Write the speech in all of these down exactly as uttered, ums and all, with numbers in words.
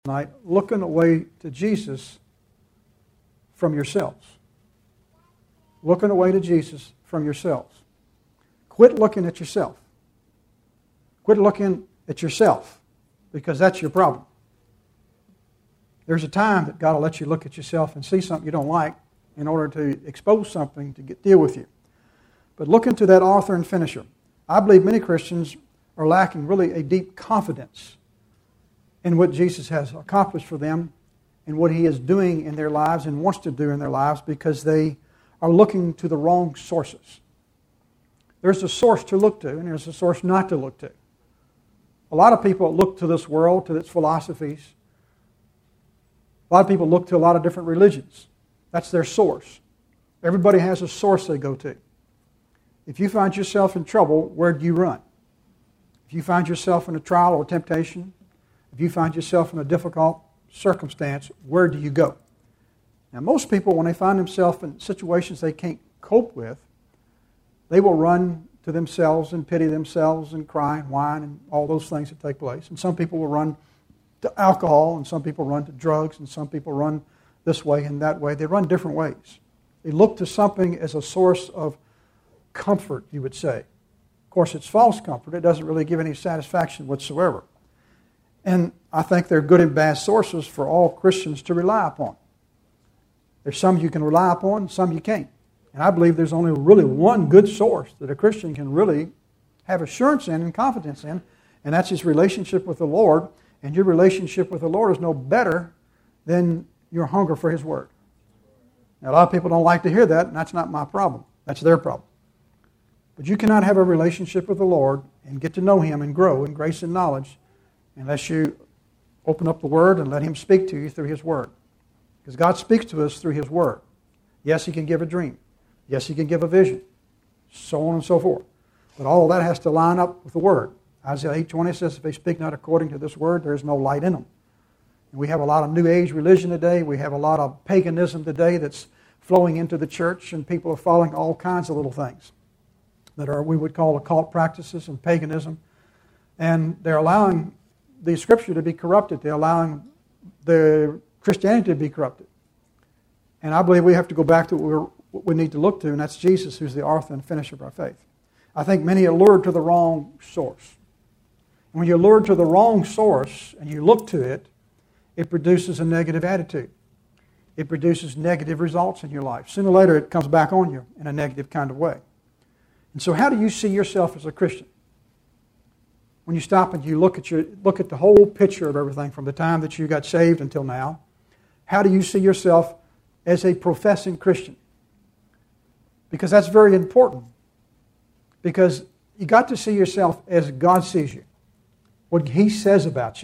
Tonight, looking away to Jesus from yourselves. Looking away to Jesus from yourselves. Quit looking at yourself. Quit looking at yourself, because that's your problem. There's a time that God will let you look at yourself and see something you don't like in order to expose something to get, deal with you. But look into that author and finisher. I believe many Christians are lacking really a deep confidence in what Jesus has accomplished for them and what He is doing in their lives and wants to do in their lives, because they are looking to the wrong sources. There's a source to look to, and there's a source not to look to. A lot of people look to this world, to its philosophies. A lot of people look to a lot of different religions. That's their source. Everybody has a source they go to. If you find yourself in trouble, where do you run? If you find yourself in a trial or temptation, if you find yourself in a difficult circumstance, where do you go? Now, most people, when they find themselves in situations they can't cope with, they will run to themselves and pity themselves and cry and whine and all those things that take place. And some people will run to alcohol, and some people run to drugs, and some people run this way and that way. They run different ways. They look to something as a source of comfort, you would say. Of course, it's false comfort. It doesn't really give any satisfaction whatsoever. And I think they're good and bad sources for all Christians to rely upon. There's some you can rely upon, some you can't. And I believe there's only really one good source that a Christian can really have assurance in and confidence in, and that's his relationship with the Lord. And your relationship with the Lord is no better than your hunger for His Word. Now, a lot of people don't like to hear that, and that's not my problem. That's their problem. But you cannot have a relationship with the Lord and get to know Him and grow in grace and knowledge unless you open up the Word and let Him speak to you through His Word. Because God speaks to us through His Word. Yes, He can give a dream. Yes, He can give a vision. So on and so forth. But all of that has to line up with the Word. Isaiah eight twenty says, if they speak not according to this Word, there is no light in them. And we have a lot of New Age religion today. We have a lot of paganism today that's flowing into the church, and people are following all kinds of little things that are, we would call, occult practices and paganism. And they're allowing the Scripture to be corrupted. They're allowing the Christianity to be corrupted. And I believe we have to go back to what, we're, what we need to look to, and that's Jesus, who's the author and finisher of our faith. I think many are lured to the wrong source. And when you're lured to the wrong source and you look to it, it produces a negative attitude. It produces negative results in your life. Sooner or later, it comes back on you in a negative kind of way. And so how do you see yourself as a Christian? When you stop and you look at your look at the whole picture of everything from the time that you got saved until now, how do you see yourself as a professing Christian? Because that's very important. Because you got to see yourself as God sees you, what He says about you.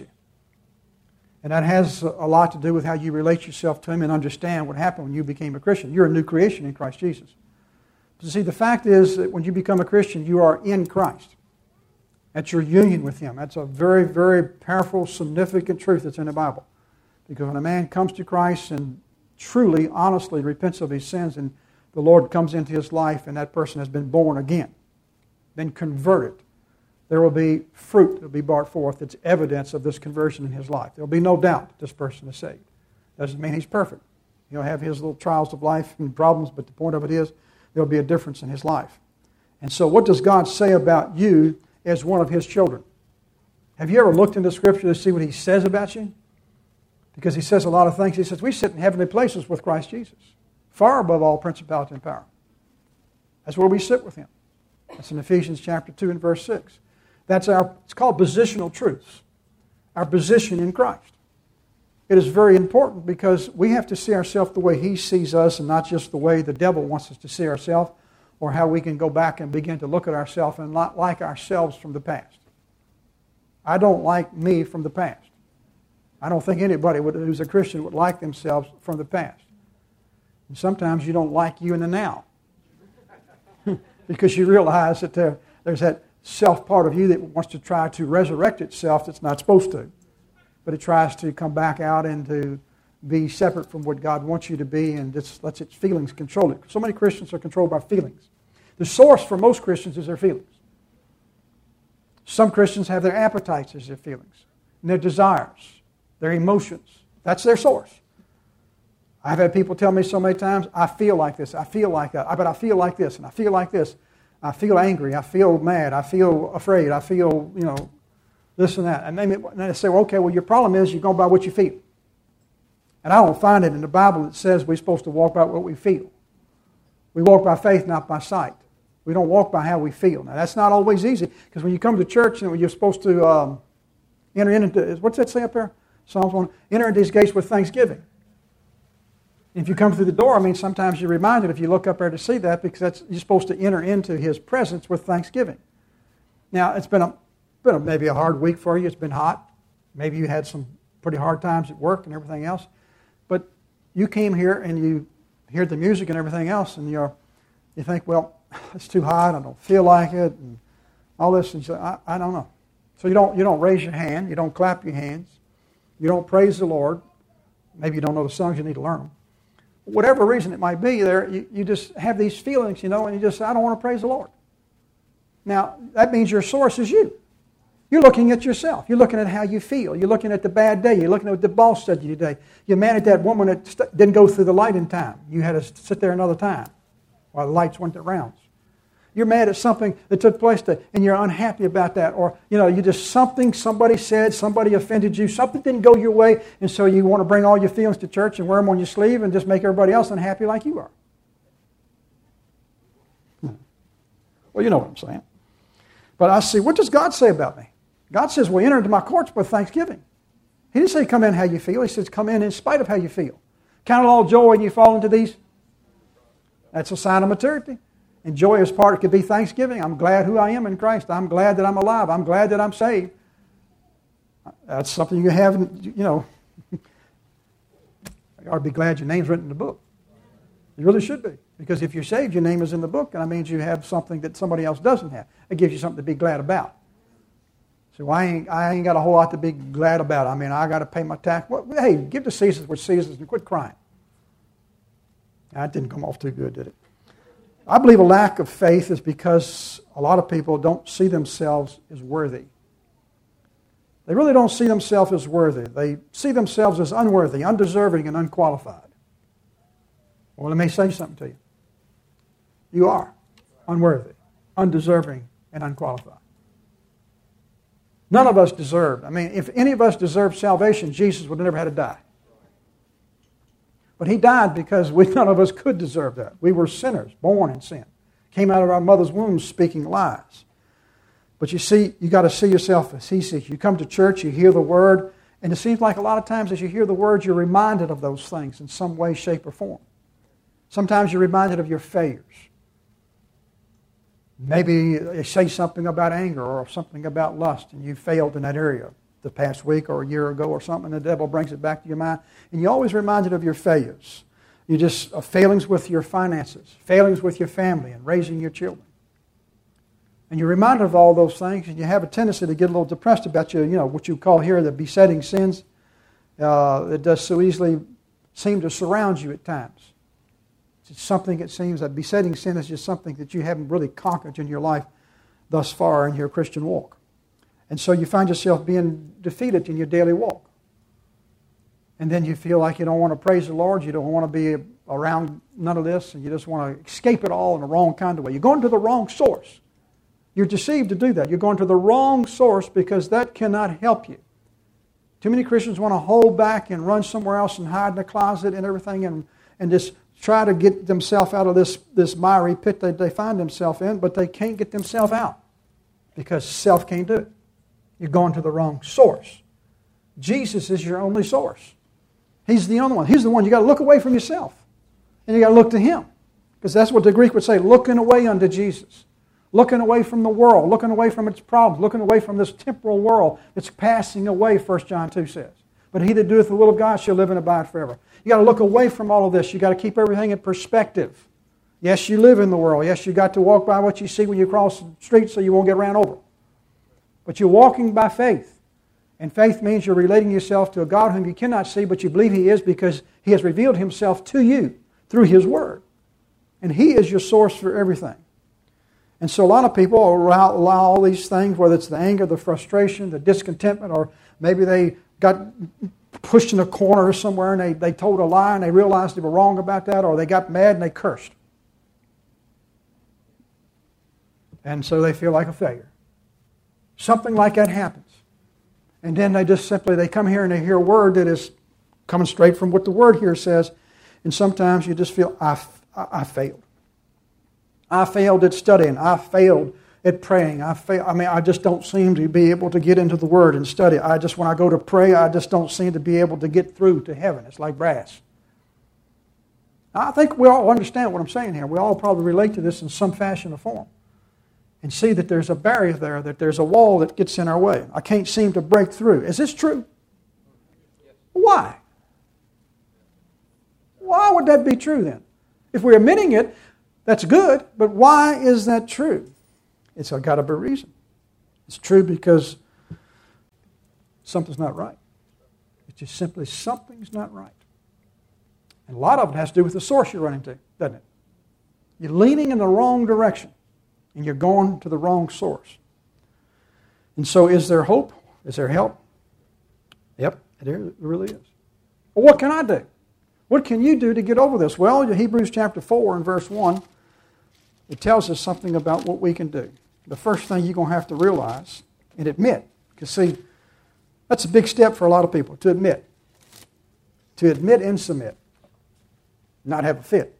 And that has a lot to do with how you relate yourself to Him and understand what happened when you became a Christian. You're a new creation in Christ Jesus. But see, the fact is that when you become a Christian, you are in Christ. That's your union with Him. That's a very, very powerful, significant truth that's in the Bible. Because when a man comes to Christ and truly, honestly repents of his sins, and the Lord comes into his life, and that person has been born again, been converted, there will be fruit that will be brought forth that's evidence of this conversion in his life. There will be no doubt that this person is saved. Doesn't mean he's perfect. He'll have his little trials of life and problems, but the point of it is there will be a difference in his life. And so what does God say about you as one of His children? Have you ever looked into Scripture to see what He says about you? Because He says a lot of things. He says we sit in heavenly places with Christ Jesus, far above all principality and power. That's where we sit with Him. That's in Ephesians chapter two and verse six. That's our, it's called positional truths, our position in Christ. It is very important because we have to see ourselves the way He sees us and not just the way the devil wants us to see ourselves, or how we can go back and begin to look at ourselves and not like ourselves from the past. I don't like me from the past. I don't think anybody would, who's a Christian would like themselves from the past. And sometimes you don't like you in the now. Because you realize that there, there's that self part of you that wants to try to resurrect itself that's not supposed to. But it tries to come back out and to be separate from what God wants you to be, and just lets its feelings control it. So many Christians are controlled by feelings. The source for most Christians is their feelings. Some Christians have their appetites as their feelings, and their desires. their emotions. That's their source. I've had people tell me so many times, I feel like this, I feel like that, but I feel like this, and I feel like this. I feel angry, I feel mad, I feel afraid, I feel, you know, this and that. And then they say, well, okay, well, your problem is you're going by what you feel. And I don't find it in the Bible that says we're supposed to walk by what we feel. We walk by faith, not by sight. We don't walk by how we feel. Now, that's not always easy, because when you come to church, you know, you're supposed to um, enter into, what's that say up there? Psalms one, enter into these gates with thanksgiving. If you come through the door, I mean, sometimes you're reminded if you look up there to see that, because that's, you're supposed to enter into His presence with thanksgiving. Now, it's been, a, been a, maybe a hard week for you. It's been hot. Maybe you had some pretty hard times at work and everything else. But you came here and you heard the music and everything else, and you're, you think, well, it's too hot. I don't feel like it, and all this. And you say, I, I don't know. So you don't, you don't raise your hand. You don't clap your hands. You don't praise the Lord. Maybe you don't know the songs. You need to learn them. Whatever reason it might be there, you, you just have these feelings, you know, and you just say, I don't want to praise the Lord. Now, that means your source is you. You're looking at yourself. You're looking at how you feel. You're looking at the bad day. You're looking at what the boss said to you today. You're mad at that woman that st- didn't go through the light in time. You had to sit there another time while the lights went the rounds. You're mad at something that took place today, and you're unhappy about that. Or, you know, you just something somebody said, somebody offended you, something didn't go your way, and so you want to bring all your feelings to church and wear them on your sleeve and just make everybody else unhappy like you are. Hmm. Well, you know what I'm saying. But I see, what does God say about me? God says, well, enter into my courts with thanksgiving. He didn't say come in how you feel. He says come in in spite of how you feel. Count it all joy when you fall into these. That's a sign of maturity. And joy is part, it could be thanksgiving. I'm glad who I am in Christ. I'm glad that I'm alive. I'm glad that I'm saved. That's something you have, you know. You ought to be glad your name's written in the book. You really should be. Because if you're saved, your name is in the book, and that means you have something that somebody else doesn't have. It gives you something to be glad about. So I ain't, I ain't got a whole lot to be glad about. I mean, I got to pay my tax. Well, hey, give to Caesar what Caesar's and quit crying. That didn't come off too good, did it? I believe a lack of faith is because a lot of people don't see themselves as worthy. They really don't see themselves as worthy. They see themselves as unworthy, undeserving, and unqualified. Well, let me say something to you. You are unworthy, undeserving, and unqualified. None of us deserve. I mean, if any of us deserved salvation, Jesus would have never had to die. But He died because we, none of us could deserve that. We were sinners, born in sin. Came out of our mother's womb speaking lies. But you see, you got to see yourself as He sees. You come to church, you hear the Word, and it seems like a lot of times as you hear the Word, you're reminded of those things in some way, shape, or form. Sometimes you're reminded of your failures. Maybe you say something about anger or something about lust, and you failed in that area the past week or a year ago or something, and the devil brings it back to your mind. And you're always reminded of your failures. You just uh, failings with your finances, failings with your family and raising your children. And you're reminded of all those things, and you have a tendency to get a little depressed about your, you know, what you call here the besetting sins. Uh, it does so easily seem to surround you at times. It's something, it seems, that besetting sin is just something that you haven't really conquered in your life thus far in your Christian walk. And so you find yourself being defeated in your daily walk. And then you feel like you don't want to praise the Lord, you don't want to be around none of this, and you just want to escape it all in the wrong kind of way. You're going to the wrong source. You're deceived to do that. You're going to the wrong source because that cannot help you. Too many Christians want to hold back and run somewhere else and hide in the closet and everything and, and just try to get themselves out of this, this miry pit that they find themselves in, but they can't get themselves out because self can't do it. You're going to the wrong source. Jesus is your only source. He's the only one. He's the one. You got to look away from yourself. And you got to look to Him. Because that's what the Greek would say, looking away unto Jesus. Looking away from the world. Looking away from its problems. Looking away from this temporal world that's passing away, First John two says. But he that doeth the will of God shall live and abide forever. You got to look away from all of this. You got to keep everything in perspective. Yes, you live in the world. Yes, you got to walk by what you see when you cross the street so you won't get ran over. But you're walking by faith. And faith means you're relating yourself to a God whom you cannot see, but you believe He is because He has revealed Himself to you through His Word. And He is your source for everything. And so a lot of people allow, allow all these things, whether it's the anger, the frustration, the discontentment, or maybe they got pushed in a corner somewhere and they, they told a lie and they realized they were wrong about that, or they got mad and they cursed. And so they feel like a failure. Something like that happens. And then they just simply, they come here and they hear a word that is coming straight from what the word here says. And sometimes you just feel, I, I, I failed. I failed at studying. I failed at praying. I fail. I mean, I just don't seem to be able to get into the Word and study. I just, when I go to pray, I just don't seem to be able to get through to heaven. It's like brass. I think we all understand what I'm saying here. We all probably relate to this in some fashion or form. And see that there's a barrier there, that there's a wall that gets in our way. I can't seem to break through. Is this true? Why? Why would that be true then? If we're admitting it, that's good, but why is that true? It's got to be a reason. It's true because something's not right. It's just simply something's not right. And a lot of it has to do with the source you're running to, doesn't it? You're leaning in the wrong direction, and you're going to the wrong source. And so is there hope? Is there help? Yep, it really is. Well, what can I do? What can you do to get over this? Well, Hebrews chapter four and verse one, it tells us something about what we can do. The first thing you're going to have to realize and admit, because see, that's a big step for a lot of people, to admit. To admit and submit. Not have a fit.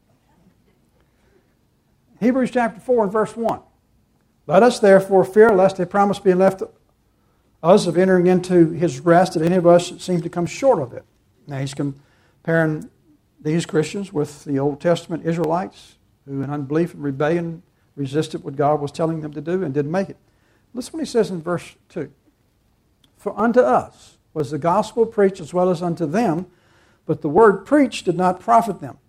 Hebrews chapter four and verse one. Let us therefore fear lest a promise be left us of entering into his rest, that any of us seem to come short of it. Now he's comparing these Christians with the Old Testament Israelites who in unbelief and rebellion resisted what God was telling them to do and didn't make it. Listen what he says in verse two. For unto us was the gospel preached as well as unto them, but the word preached did not profit them.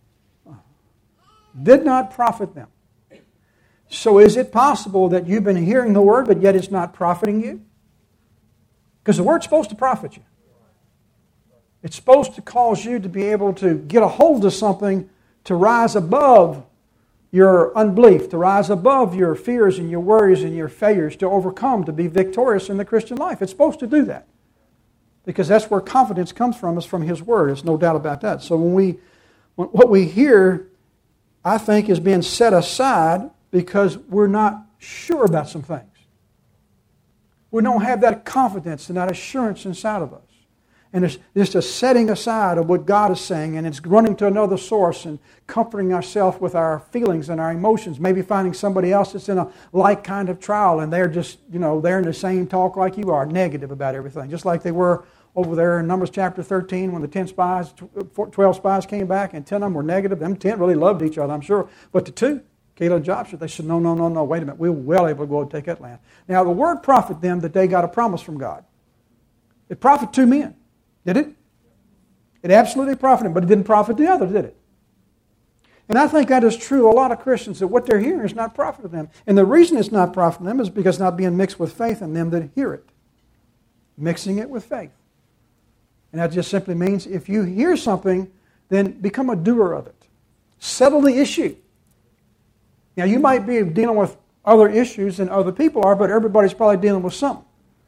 Did not profit them. So is it possible that you've been hearing the word, but yet it's not profiting you? Because the word's supposed to profit you. It's supposed to cause you to be able to get a hold of something, to rise above your unbelief, to rise above your fears and your worries and your failures, to overcome, to be victorious in the Christian life. It's supposed to do that. Because that's where confidence comes from, is from His Word. There's no doubt about that. So when we, what we hear, I think, is being set aside because we're not sure about some things. We don't have that confidence and that assurance inside of us. And it's just a setting aside of what God is saying, and it's running to another source and comforting ourselves with our feelings and our emotions. Maybe finding somebody else that's in a like kind of trial, and they're just, you know, they're in the same talk like you are, negative about everything. Just like they were over there in Numbers chapter thirteen when the ten spies, twelve spies came back, and ten of them were negative. Them ten really loved each other, I'm sure. But the two, Caleb and Joshua, they said, no, no, no, no, wait a minute. We were well able to go and take that land. Now, the word profited them that they got a promise from God. It profited two men. Did it? It absolutely profited them, but it didn't profit the other, did it? And I think that is true of a lot of Christians, that what they're hearing is not profiting them. And the reason it's not profiting them is because it's not being mixed with faith in them that hear it. Mixing it with faith. And that just simply means if you hear something, then become a doer of it. Settle the issue. Now, you might be dealing with other issues than other people are, but everybody's probably dealing with something.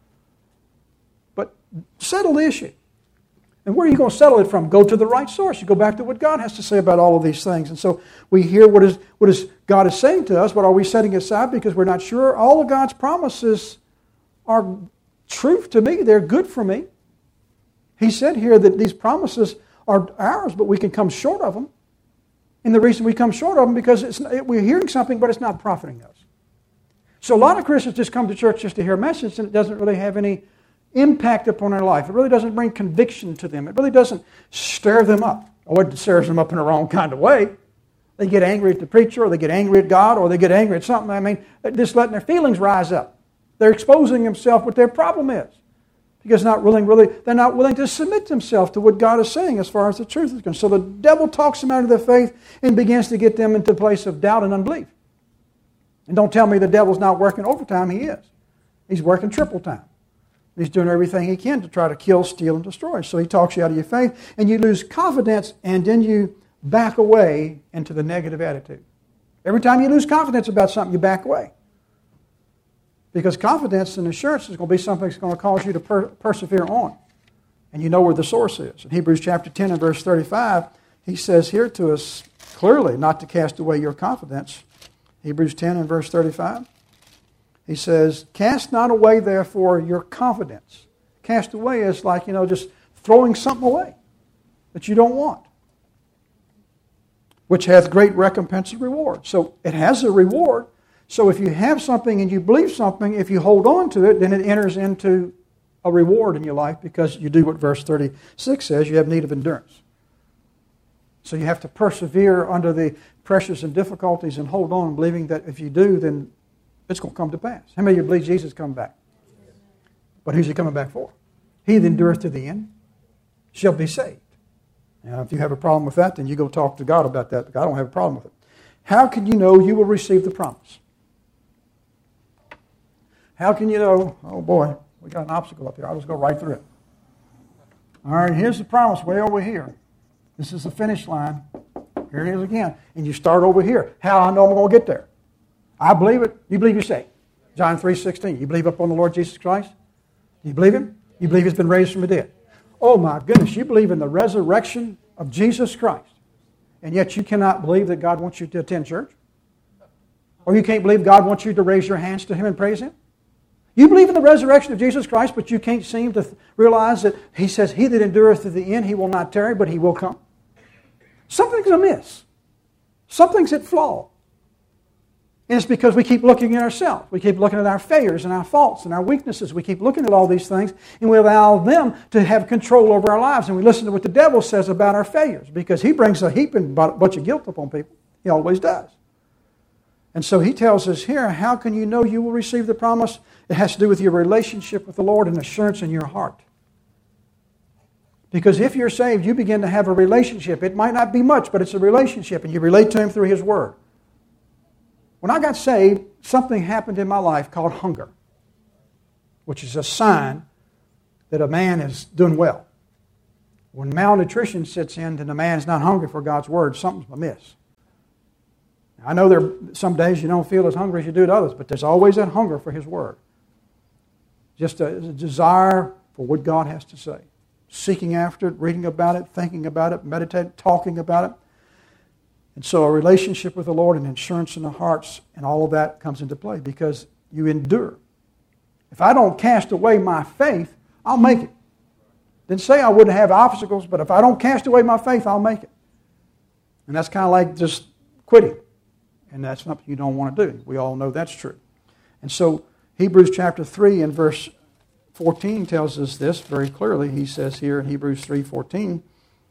But settle the issue. And where are you going to settle it from? Go to the right source. You go back to what God has to say about all of these things. And so we hear what is what is God is saying to us, but are we setting it aside because we're not sure? All of God's promises are truth to me. They're good for me. He said here that these promises are ours, but we can come short of them. And the reason we come short of them because it's, we're hearing something, but it's not profiting us. So a lot of Christians just come to church just to hear a message, and it doesn't really have any impact upon their life. It really doesn't bring conviction to them. It really doesn't stir them up. Or it stirs them up in the wrong kind of way. They get angry at the preacher, or they get angry at God, or they get angry at something. I mean, they're just letting their feelings rise up. They're exposing themselves what their problem is. Because not willing, really, they're not willing to submit themselves to what God is saying as far as the truth is concerned. So the devil talks them out of their faith and begins to get them into a place of doubt and unbelief. And don't tell me the devil's not working overtime. He is. He's working triple time. He's doing everything he can to try to kill, steal, and destroy. So he talks you out of your faith, and you lose confidence, and then you back away into the negative attitude. Every time you lose confidence about something, you back away. Because confidence and assurance is going to be something that's going to cause you to per- persevere on. And you know where the source is. In Hebrews chapter ten and verse thirty-five, he says here to us clearly not to cast away your confidence. Hebrews ten and verse thirty-five. He says, cast not away therefore your confidence. Cast away is like, you know, just throwing something away that you don't want, which hath great recompense and reward. So it has a reward. So if you have something and you believe something, if you hold on to it, then it enters into a reward in your life because you do what verse thirty-six says, you have need of endurance. So you have to persevere under the pressures and difficulties and hold on, believing that if you do, then it's going to come to pass. How many of you believe Jesus is coming back? But who's he coming back for? He that endureth to the end shall be saved. Now, if you have a problem with that, then you go talk to God about that. I don't have a problem with it. How can you know you will receive the promise? How can you know, oh boy, we got an obstacle up here. I'll just go right through it. All right, here's the promise way over here. This is the finish line. Here it is again. And you start over here. How I know I'm going to get there? I believe it. You believe you're saved. John three sixteen. You believe upon the Lord Jesus Christ? You believe Him? You believe He's been raised from the dead? Oh my goodness, you believe in the resurrection of Jesus Christ. And yet you cannot believe that God wants you to attend church? Or you can't believe God wants you to raise your hands to Him and praise Him? You believe in the resurrection of Jesus Christ, but you can't seem to realize that He says, he that endureth to the end, he will not tarry, but he will come. Something's amiss. Something's at flaw. And it's because we keep looking at ourselves. We keep looking at our failures and our faults and our weaknesses. We keep looking at all these things, and we allow them to have control over our lives. And we listen to what the devil says about our failures, because he brings a heaping bunch of guilt upon people. He always does. And so he tells us here, how can you know you will receive the promise? It has to do with your relationship with the Lord and assurance in your heart. Because if you're saved, you begin to have a relationship. It might not be much, but it's a relationship, and you relate to Him through His Word. When I got saved, something happened in my life called hunger, which is a sign that a man is doing well. When malnutrition sets in and the man is not hungry for God's Word, something's amiss. I know there are some days you don't feel as hungry as you do to others, but there's always that hunger for His Word. Just a, a desire for what God has to say. Seeking after it, reading about it, thinking about it, meditating, talking about it. And so a relationship with the Lord and insurance in the hearts and all of that comes into play because you endure. If I don't cast away my faith, I'll make it. Didn't say I wouldn't have obstacles, but if I don't cast away my faith, I'll make it. And that's kind of like just quitting. And that's something you don't want to do. We all know that's true. And so Hebrews chapter three and verse fourteen tells us this very clearly. He says here in Hebrews three fourteen,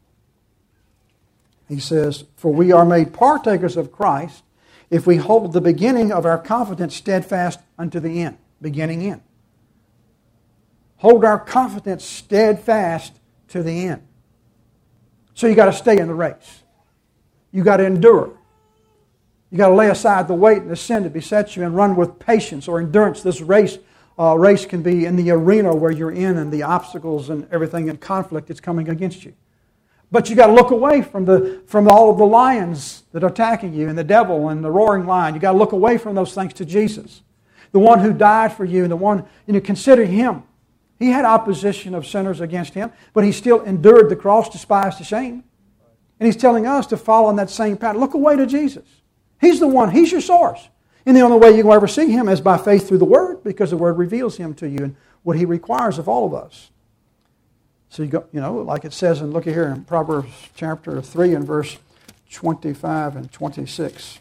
he says, for we are made partakers of Christ if we hold the beginning of our confidence steadfast unto the end. Beginning in. Hold our confidence steadfast to the end. So you got to stay in the race. You got to endure. You got to lay aside the weight and the sin that besets you and run with patience or endurance. This race uh, race can be in the arena where you're in and the obstacles and everything in conflict that's coming against you. But you got to look away from the from all of the lions that are attacking you and the devil and the roaring lion. You got to look away from those things to Jesus, the one who died for you and the one, you know, consider Him. He had opposition of sinners against Him, but He still endured the cross, despised the shame. And He's telling us to follow in that same path. Look away to Jesus. He's the one. He's your source. And the only way you can ever see Him is by faith through the Word, because the Word reveals Him to you and what He requires of all of us. So you go, you know, like it says, and look at here in Proverbs chapter three and verse twenty-five and twenty-six.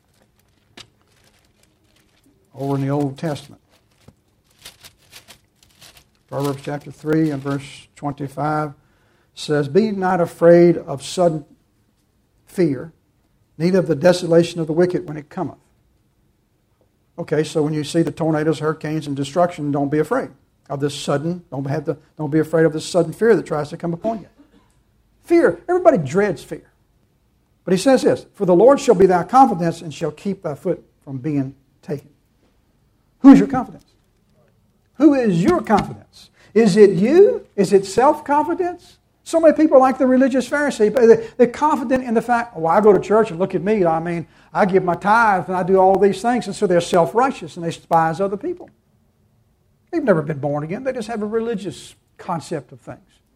Over in the Old Testament. Proverbs chapter three and verse twenty-five says, be not afraid of sudden fear, neither of the desolation of the wicked when it cometh. Okay, so when you see the tornadoes, hurricanes, and destruction, don't be afraid of this sudden, don't have the, don't be afraid of this sudden fear that tries to come upon you. Fear, everybody dreads fear. But he says this, for the Lord shall be thy confidence and shall keep thy foot from being taken. Who's your confidence? Who is your confidence? Is it you? Is it self-confidence? So many people are like the religious Pharisee. They're confident in the fact, oh, I go to church and look at me. I mean, I give my tithe and I do all these things. And so they're self-righteous and they despise other people. They've never been born again. They just have a religious concept of things.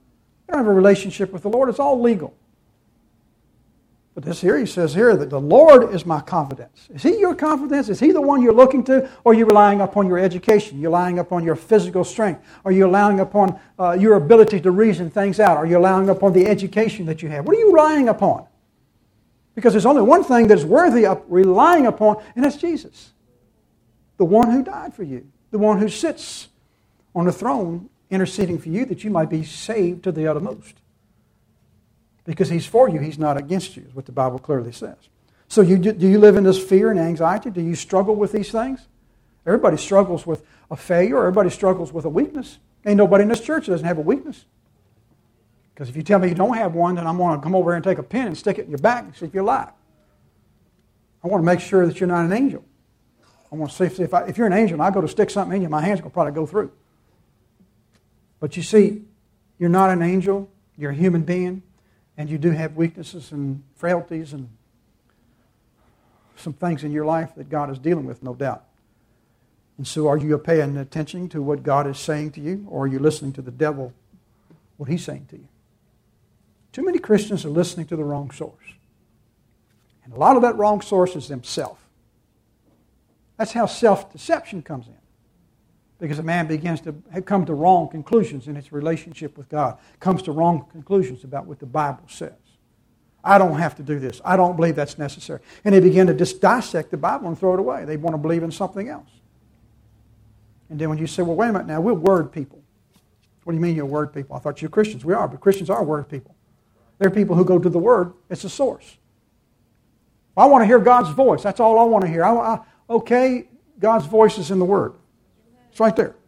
They don't have a relationship with the Lord. It's all legal. But this here, he says here that the Lord is my confidence. Is He your confidence? Is He the one you're looking to? Or are you relying upon your education? You're relying upon your physical strength? Are you relying upon uh, your ability to reason things out? Are you relying upon the education that you have? What are you relying upon? Because there's only one thing that's worthy of relying upon, and that's Jesus. The one who died for you. The one who sits on the throne interceding for you that you might be saved to the uttermost. Because He's for you, He's not against you, is what the Bible clearly says. So you, do you live in this fear and anxiety? Do you struggle with these things? Everybody struggles with a failure. Everybody struggles with a weakness. Ain't nobody in this church that doesn't have a weakness. Because if you tell me you don't have one, then I'm going to come over here and take a pin and stick it in your back and see if you're alive. I want to make sure that you're not an angel. I want to see if, I, if you're an angel and I go to stick something in you, my hand's going to probably go through. But you see, you're not an angel. You're a human being. And you do have weaknesses and frailties and some things in your life that God is dealing with, no doubt. And so are you paying attention to what God is saying to you, or are you listening to the devil, what he's saying to you? Too many Christians are listening to the wrong source. And a lot of that wrong source is themselves. That's how self-deception comes in. Because a man begins to come to wrong conclusions in his relationship with God. Comes to wrong conclusions about what the Bible says. I don't have to do this. I don't believe that's necessary. And they begin to just dissect the Bible and throw it away. They want to believe in something else. And then when you say, well, wait a minute now, we're word people. What do you mean you're word people? I thought you were Christians. We are, but Christians are word people. They're people who go to the Word. It's a source. I want to hear God's voice. That's all I want to hear. I, I, okay, God's voice is in the Word. It's right there.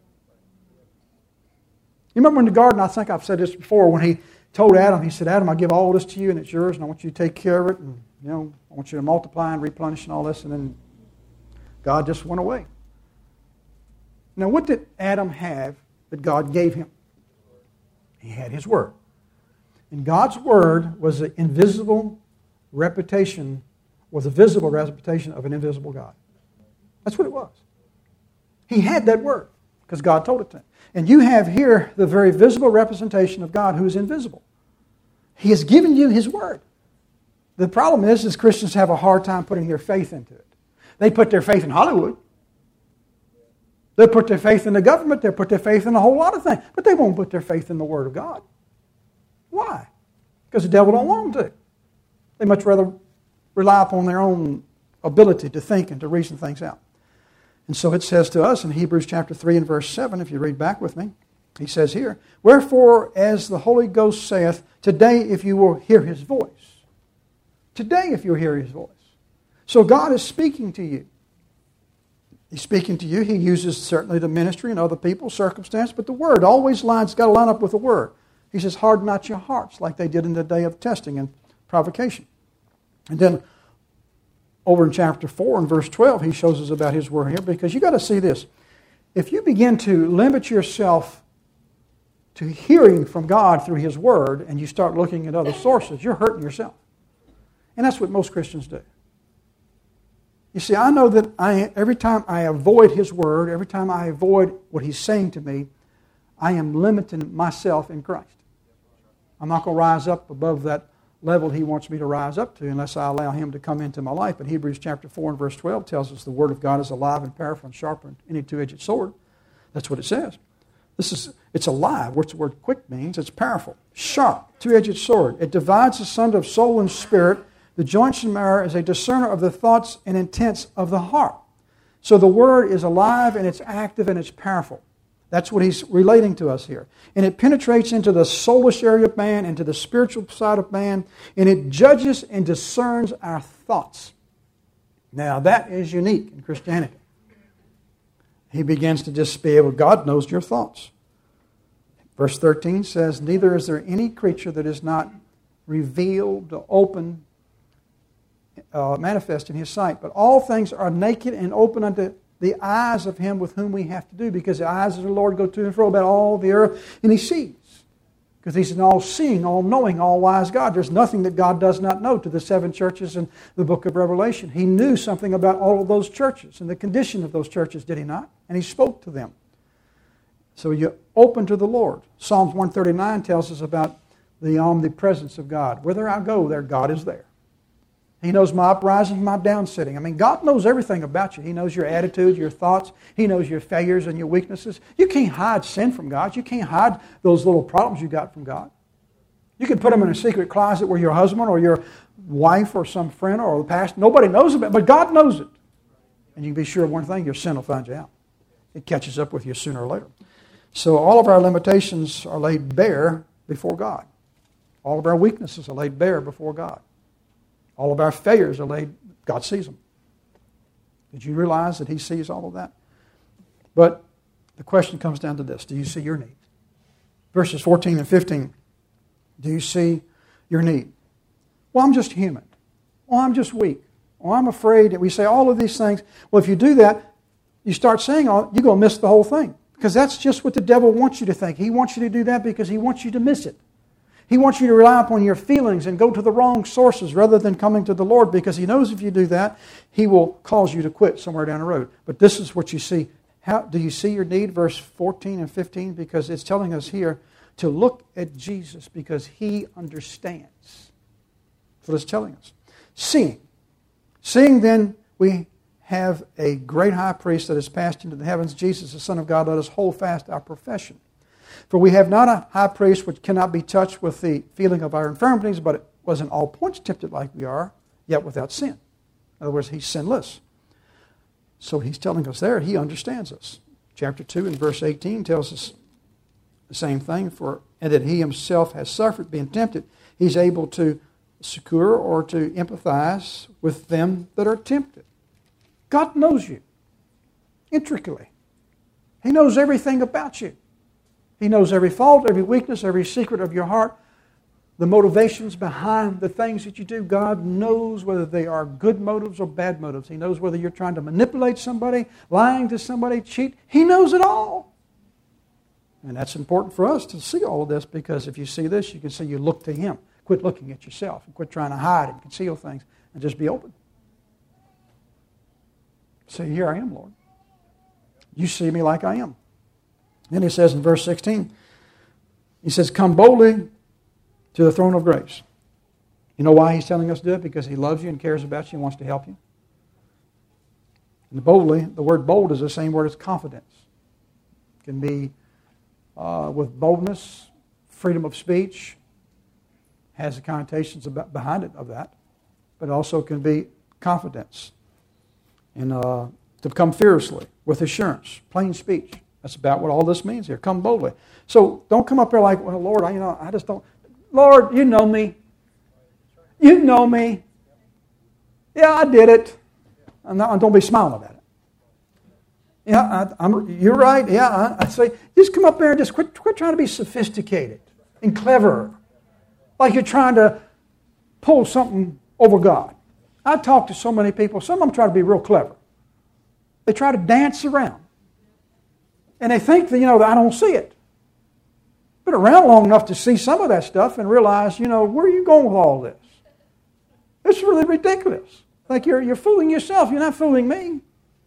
You remember in the garden, I think I've said this before, when He told Adam, He said, Adam, I give all this to you and it's yours and I want you to take care of it and, you know, I want you to multiply and replenish and all this, and then God just went away. Now, what did Adam have that God gave him? He had His Word. And God's Word was an invisible reputation, was a visible reputation of an invisible God. That's what it was. He had that Word because God told it to him. And you have here the very visible representation of God who is invisible. He has given you His Word. The problem is, is Christians have a hard time putting their faith into it. They put their faith in Hollywood. They put their faith in the government. They put their faith in a whole lot of things. But they won't put their faith in the Word of God. Why? Because the devil don't want them to. They much rather rely upon their own ability to think and to reason things out. And so it says to us in Hebrews chapter three and verse seven, if you read back with me, he says here, wherefore, as the Holy Ghost saith, today if you will hear His voice. Today if you'll hear His voice. So God is speaking to you. He's speaking to you. He uses certainly the ministry and other people, circumstance, but the Word always lines, got to line up with the Word. He says, harden not your hearts like they did in the day of testing and provocation. And then over in chapter four and verse twelve, he shows us about His Word here, because you've got to see this. If you begin to limit yourself to hearing from God through His Word and you start looking at other sources, you're hurting yourself. And that's what most Christians do. You see, I know that I, every time I avoid His Word, every time I avoid what He's saying to me, I am limiting myself in Christ. I'm not going to rise up above that level He wants me to rise up to unless I allow Him to come into my life. But Hebrews chapter four and verse twelve tells us the Word of God is alive and powerful and sharper than any two-edged sword. That's what it says. This is, it's alive. What's the word quick means? It's powerful. Sharp, two-edged sword. It divides asunder of soul and spirit. The joints and marrow is a discerner of the thoughts and intents of the heart. So the Word is alive and it's active and it's powerful. That's what he's relating to us here. And it penetrates into the soulish area of man, into the spiritual side of man, and it judges and discerns our thoughts. Now that is unique in Christianity. He begins to just be able, God knows your thoughts. Verse thirteen says, neither is there any creature that is not revealed, open, uh, manifest in His sight, but all things are naked and open unto the eyes of Him with whom we have to do, because the eyes of the Lord go to and fro about all the earth, and He sees. Because He's an all-seeing, all-knowing, all-wise God. There's nothing that God does not know to the seven churches in the book of Revelation. He knew something about all of those churches and the condition of those churches, did He not? And He spoke to them. So you're open to the Lord. Psalms one thirty-nine tells us about the omnipresence of God. Whether I go there, God is there. He knows my uprising, my downsitting. I mean, God knows everything about you. He knows your attitudes, your thoughts. He knows your failures and your weaknesses. You can't hide sin from God. You can't hide those little problems you got from God. You can put them in a secret closet where your husband or your wife or some friend or the pastor, nobody knows about it, but God knows it. And you can be sure of one thing, your sin will find you out. It catches up with you sooner or later. So all of our limitations are laid bare before God. All of our weaknesses are laid bare before God. All of our failures are laid, God sees them. Did you realize that He sees all of that? But the question comes down to this. Do you see your need? Verses fourteen and fifteen. Do you see your need? Well, I'm just human. Well, I'm just weak. Well, I'm afraid that we say all of these things. Well, if you do that, you start saying all, you're going to miss the whole thing. Because that's just what the devil wants you to think. He wants you to do that because he wants you to miss it. He wants you to rely upon your feelings and go to the wrong sources rather than coming to the Lord, because He knows if you do that, He will cause you to quit somewhere down the road. But this is what you see. How do you see your need? Verse fourteen and fifteen, because it's telling us here to look at Jesus because He understands. That's what it's telling us. Seeing. Seeing then we have a great high priest that has passed into the heavens, Jesus, the Son of God. Let us hold fast our profession. For we have not a high priest which cannot be touched with the feeling of our infirmities, but it was in all points tempted like we are, yet without sin. In other words, He's sinless. So He's telling us there, He understands us. Chapter two and verse eighteen tells us the same thing, for and that He Himself has suffered, being tempted. He's able to succor or to empathize with them that are tempted. God knows you intricately. He knows everything about you. He knows every fault, every weakness, every secret of your heart, the motivations behind the things that you do. God knows whether they are good motives or bad motives. He knows whether you're trying to manipulate somebody, lying to somebody, cheat. He knows it all. And that's important for us to see all of this, because if you see this, you can see you look to Him. Quit looking at yourself and quit trying to hide and conceal things and just be open. Say, here I am, Lord. You see me like I am. Then He says in verse sixteen, He says, come boldly to the throne of grace. You know why He's telling us to do it? Because He loves you and cares about you and wants to help you. And boldly, the word bold is the same word as confidence. It can be uh, with boldness, freedom of speech, has the connotations about, behind it of that, but it also can be confidence. And uh, to come fearlessly, with assurance, plain speech. That's about what all this means here. Come boldly. So don't come up here like, well, Lord, I, you know, I just don't. Lord, you know me. You know me. Yeah, I did it. I'm not, don't be smiling about it. Yeah, I, I'm, you're right. Yeah, I, I say, just come up there and just quit, quit trying to be sophisticated and clever, like you're trying to pull something over God. I talk to so many people. Some of them try to be real clever. They try to dance around. And they think that, you know, that I don't see it. Been around long enough to see some of that stuff and realize, you know, where are you going with all this? It's really ridiculous. Like you're, you're fooling yourself. You're not fooling me.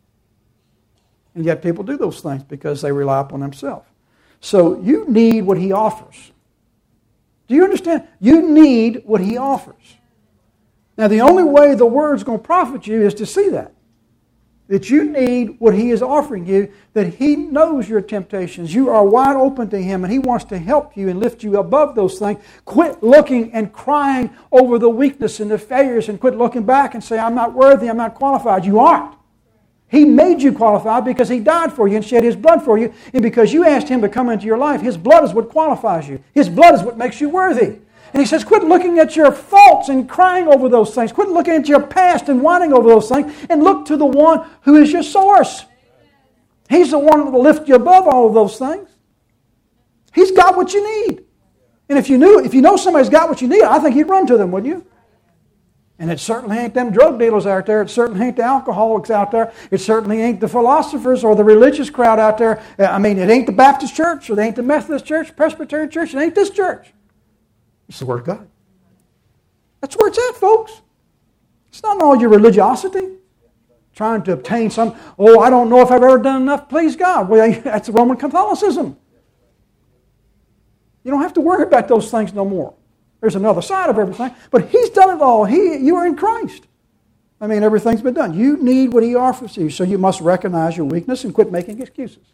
And yet people do those things because they rely upon themselves. So you need what He offers. Do you understand? You need what He offers. Now the only way the Word's going to profit you is to see that. That you need what He is offering you, that He knows your temptations. You are wide open to Him, and He wants to help you and lift you above those things. Quit looking and crying over the weakness and the failures, and quit looking back and say, I'm not worthy, I'm not qualified. You aren't. He made you qualified because He died for you and shed His blood for you, and because you asked Him to come into your life. His blood is what qualifies you. His blood is what makes you worthy. And He says, quit looking at your faults and crying over those things. Quit looking at your past and whining over those things, and look to the one who is your source. He's the one that will lift you above all of those things. He's got what you need. And if you knew, if you know somebody's got what you need, I think you'd run to them, wouldn't you? And it certainly ain't them drug dealers out there. It certainly ain't the alcoholics out there. It certainly ain't the philosophers or the religious crowd out there. I mean, it ain't the Baptist church, or it ain't the Methodist church, Presbyterian church. It ain't this church. It's the Word of God. That's where it's at, folks. It's not all your religiosity, trying to obtain some, oh, I don't know if I've ever done enough to please God. Well, that's Roman Catholicism. You don't have to worry about those things no more. There's another side of everything. But He's done it all. He, you are in Christ. I mean, everything's been done. You need what He offers you, so you must recognize your weakness and quit making excuses.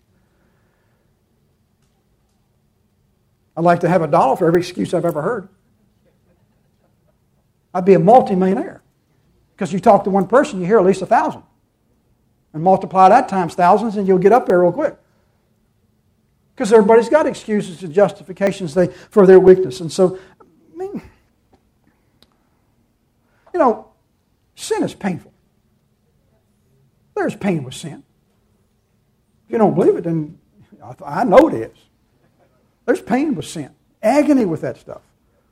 I'd like to have a dollar for every excuse I've ever heard. I'd be a multimillionaire. Because you talk to one person, you hear at least a thousand. And multiply that times thousands, and you'll get up there real quick. Because everybody's got excuses and justifications they, for their weakness. And so, I mean, you know, sin is painful. There's pain with sin. If you don't believe it, then I know it is. There's pain with sin. Agony with that stuff.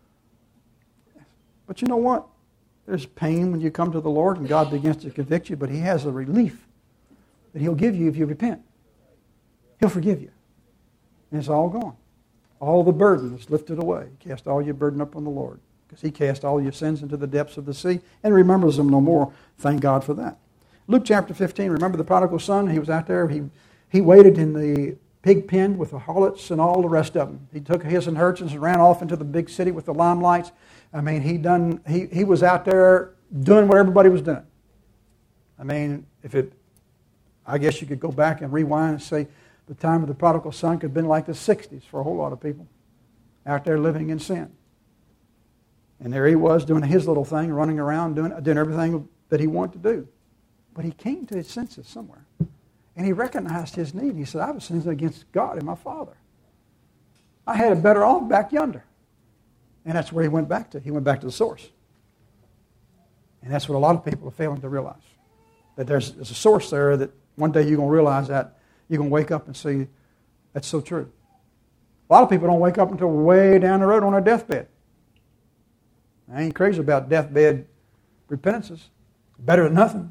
But you know what? There's pain when you come to the Lord and God begins to convict you, but He has a relief that He'll give you if you repent. He'll forgive you. And it's all gone. All the burden is lifted away. Cast all your burden up on the Lord, because He cast all your sins into the depths of the sea and remembers them no more. Thank God for that. Luke chapter fifteen, remember the prodigal son? He was out there. He, he waited in the pig pen with the harlots and all the rest of them. He took his inheritance and ran off into the big city with the limelights. I mean, he done. He, he was out there doing what everybody was doing. I mean, if it, I guess you could go back and rewind and say the time of the prodigal son could have been like the sixties for a whole lot of people out there living in sin. And there he was doing his little thing, running around, doing, doing everything that he wanted to do. But he came to his senses somewhere. And he recognized his need. He said, I was sinning against God and my Father. I had it better off back yonder. And that's where he went back to. He went back to the source. And that's what a lot of people are failing to realize. That there's, there's a source there that one day you're going to realize that. You're going to wake up and see that's so true. A lot of people don't wake up until way down the road on their deathbed. I ain't crazy about deathbed repentances. Better than nothing.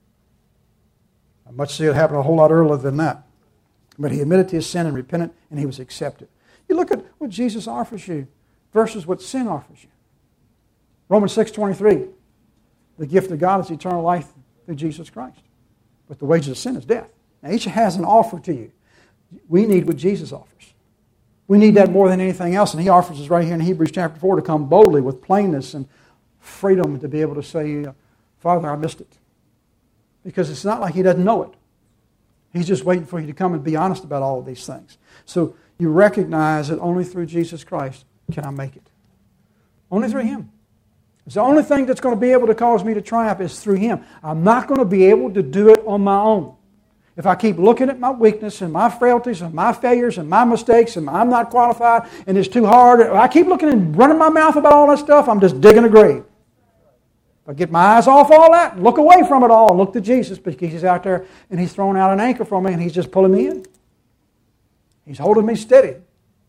I much see it happen a whole lot earlier than that. But he admitted to his sin and repented, and he was accepted. You look at what Jesus offers you versus what sin offers you. Romans six twenty-three, the gift of God is eternal life through Jesus Christ. But the wages of sin is death. Now each has an offer to you. We need what Jesus offers. We need that more than anything else, and He offers us right here in Hebrews chapter four to come boldly with plainness and freedom to be able to say, Father, I missed it. Because it's not like He doesn't know it. He's just waiting for you to come and be honest about all of these things. So you recognize that only through Jesus Christ can I make it. Only through Him. It's the only thing that's going to be able to cause me to triumph is through Him. I'm not going to be able to do it on my own. If I keep looking at my weakness and my frailties and my failures and my mistakes and I'm not qualified and it's too hard, if I keep looking and running my mouth about all that stuff, I'm just digging a grave. If I get my eyes off all that and look away from it all and look to Jesus, because He's out there and He's throwing out an anchor for me and He's just pulling me in. He's holding me steady. And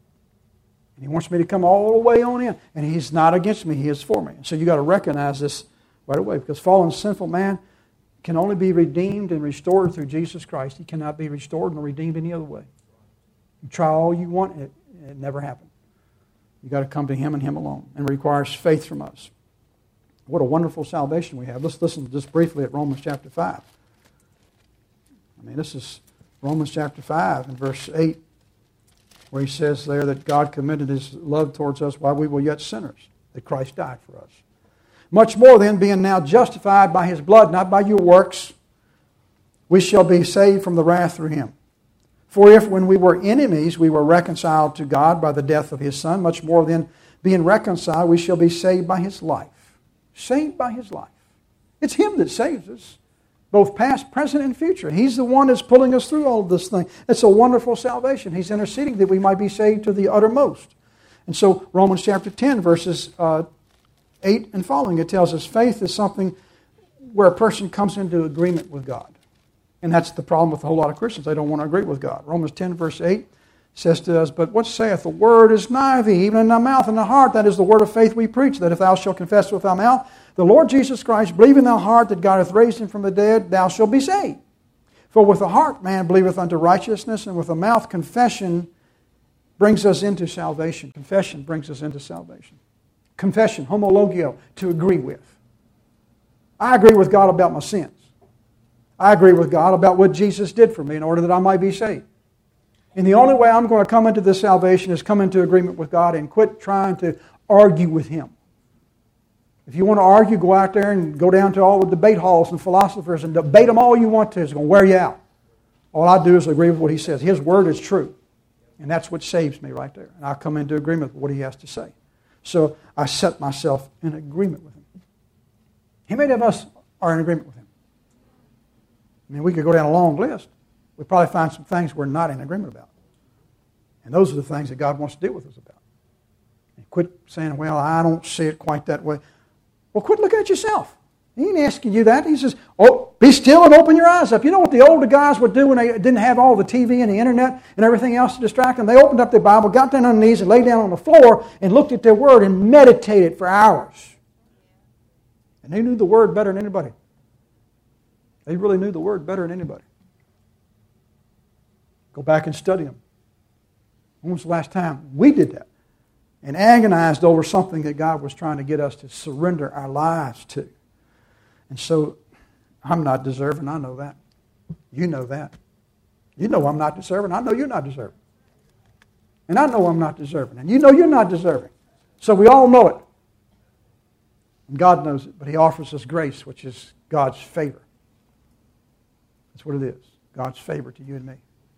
He wants me to come all the way on in. And He's not against me, He is for me. So you've got to recognize this right away, because fallen sinful man can only be redeemed and restored through Jesus Christ. He cannot be restored nor redeemed any other way. You try all you want, it, it never happened. You've got to come to Him and Him alone. And it requires faith from us. What a wonderful salvation we have. Let's listen just briefly at Romans chapter five. I mean, this is Romans chapter five and verse eight, where he says there that God commended His love towards us while we were yet sinners, that Christ died for us. Much more then, being now justified by His blood, not by your works, we shall be saved from the wrath through Him. For if when we were enemies we were reconciled to God by the death of His Son, much more then, being reconciled, we shall be saved by His life. Saved by His life. It's Him that saves us, both past, present, and future. He's the one that's pulling us through all of this thing. It's a wonderful salvation. He's interceding that we might be saved to the uttermost. And so Romans chapter ten, verses uh, eight and following, it tells us faith is something where a person comes into agreement with God. And that's the problem with a whole lot of Christians. They don't want to agree with God. Romans ten, verse eight says to us, But what saith the word is nigh thee, even in thy mouth and thy heart. That is the word of faith we preach, that if thou shalt confess with thy mouth the Lord Jesus Christ, believe in thy heart that God hath raised Him from the dead, thou shalt be saved. For with the heart man believeth unto righteousness, and with the mouth confession brings us into salvation. Confession brings us into salvation. Confession, homologio, to agree with. I agree with God about my sins. I agree with God about what Jesus did for me in order that I might be saved. And the only way I'm going to come into this salvation is come into agreement with God and quit trying to argue with him. If you want to argue, go out there and go down to all the debate halls and philosophers and debate them all you want to. It's going to wear you out. All I do is agree with what he says. His word is true. And that's what saves me right there. And I come into agreement with what he has to say. So I set myself in agreement with him. How many of us are in agreement with him? I mean, we could go down a long list. We'd probably find some things we're not in agreement about. And those are the things that God wants to deal with us about. And quit saying, well, I don't see it quite that way. Well, quit looking at yourself. He ain't asking you that. He says, oh, be still and open your eyes up. You know what the older guys would do when they didn't have all the T V and the internet and everything else to distract them? They opened up their Bible, got down on their knees and laid down on the floor and looked at their word and meditated for hours. And they knew the word better than anybody. They really knew the word better than anybody. Go back and study them. When was the last time we did that? And agonized over something that God was trying to get us to surrender our lives to. And so, I'm not deserving. I know that. You know that. You know I'm not deserving. I know you're not deserving. And I know I'm not deserving. And you know you're not deserving. So we all know it. And God knows it. But He offers us grace, which is God's favor. That's what it is. God's favor to you and me.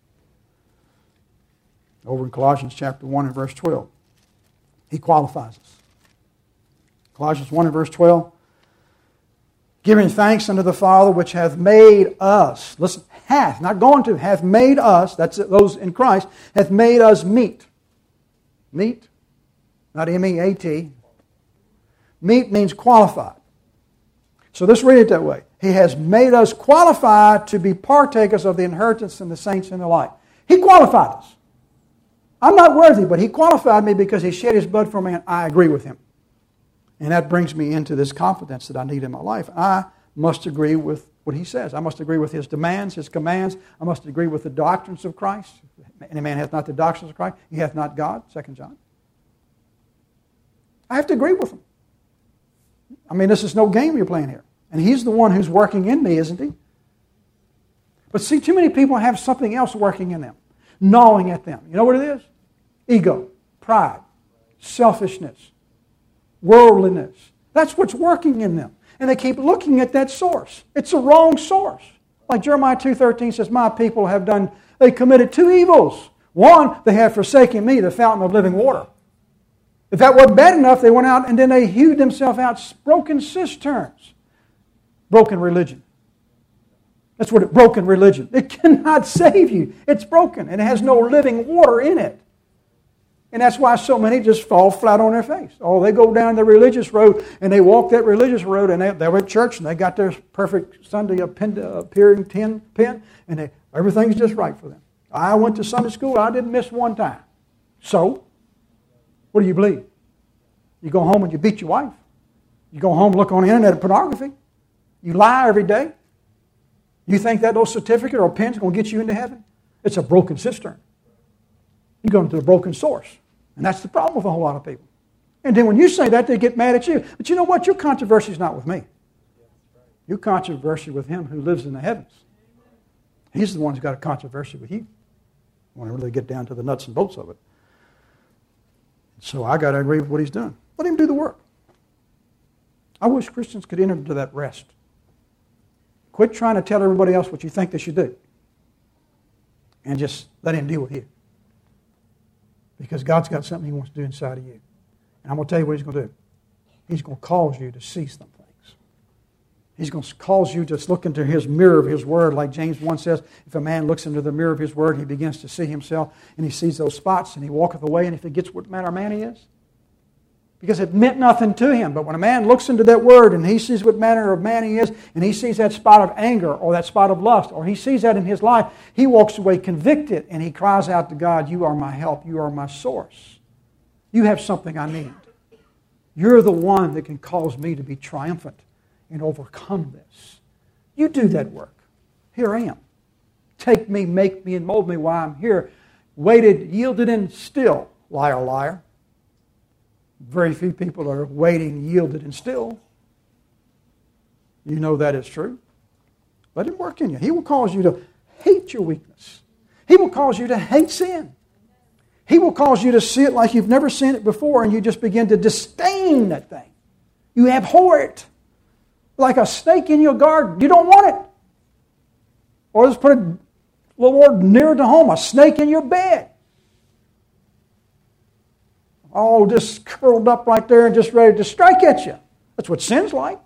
Over in Colossians chapter one and verse twelve. He qualifies us. Colossians one and verse twelve. Giving thanks unto the Father which hath made us. Listen, hath, not going to, hath made us, that's those in Christ, hath made us meet. Meet, not M E A T. Meet means qualified. So let's read it that way. He has made us qualified to be partakers of the inheritance and the saints in the light. He qualified us. I'm not worthy, but He qualified me because He shed His blood for me, and I agree with Him. And that brings me into this confidence that I need in my life. I must agree with what He says. I must agree with His demands, His commands. I must agree with the doctrines of Christ. Any man hath not the doctrines of Christ, he hath not God, Second John. I have to agree with Him. I mean, this is no game you're playing here. And He's the one who's working in me, isn't He? But see, too many people have something else working in them, gnawing at them. You know what it is? Ego, pride, selfishness, worldliness. That's what's working in them. And they keep looking at that source. It's a wrong source. Like Jeremiah two thirteen says, my people have done, they committed two evils. One, they have forsaken me, the fountain of living water. If that wasn't bad enough, they went out and then they hewed themselves out broken cisterns. Broken religion. That's what it, broken religion. It cannot save you. It's broken and it has no living water in it. And that's why so many just fall flat on their face. Oh, they go down the religious road and they walk that religious road and they, they were at church and they got their perfect Sunday appearing tin pen and they, everything's just right for them. I went to Sunday school. I didn't miss one time. So, what do you believe? You go home and you beat your wife. You go home and look on the internet at pornography. You lie every day. You think that little certificate or pen's going to get you into heaven? It's a broken cistern. You go into the broken source. And that's the problem with a whole lot of people. And then when you say that, they get mad at you. But you know what? Your controversy is not with me. Your controversy with Him who lives in the heavens. He's the one who's got a controversy with you. You want to really get down to the nuts and bolts of it. So I got to agree with what He's doing. Let Him do the work. I wish Christians could enter into that rest. Quit trying to tell everybody else what you think they should do. And just let Him deal with you. Because God's got something He wants to do inside of you. And I'm going to tell you what He's going to do. He's going to cause you to see some things. He's going to cause you to look into His mirror of His Word. Like James one says, if a man looks into the mirror of his Word, he begins to see himself and he sees those spots and he walketh away and he forgets what manner of man he is. Because it meant nothing to him. But when a man looks into that Word and he sees what manner of man he is and he sees that spot of anger or that spot of lust or he sees that in his life, he walks away convicted and he cries out to God, you are my help, you are my source. You have something I need. You're the one that can cause me to be triumphant and overcome this. You do that work. Here I am. Take me, make me, and mold me while I'm here. Waited, yielded, and still. Liar, liar. Very few people are waiting, yielded, and still. You know that is true. Let Him work in you. He will cause you to hate your weakness. He will cause you to hate sin. He will cause you to see it like you've never seen it before, and you just begin to disdain that thing. You abhor it. Like a snake in your garden. You don't want it. Or let's put it a little more nearer to home, a snake in your bed. All just curled up right there and just ready to strike at you. That's what sin's like.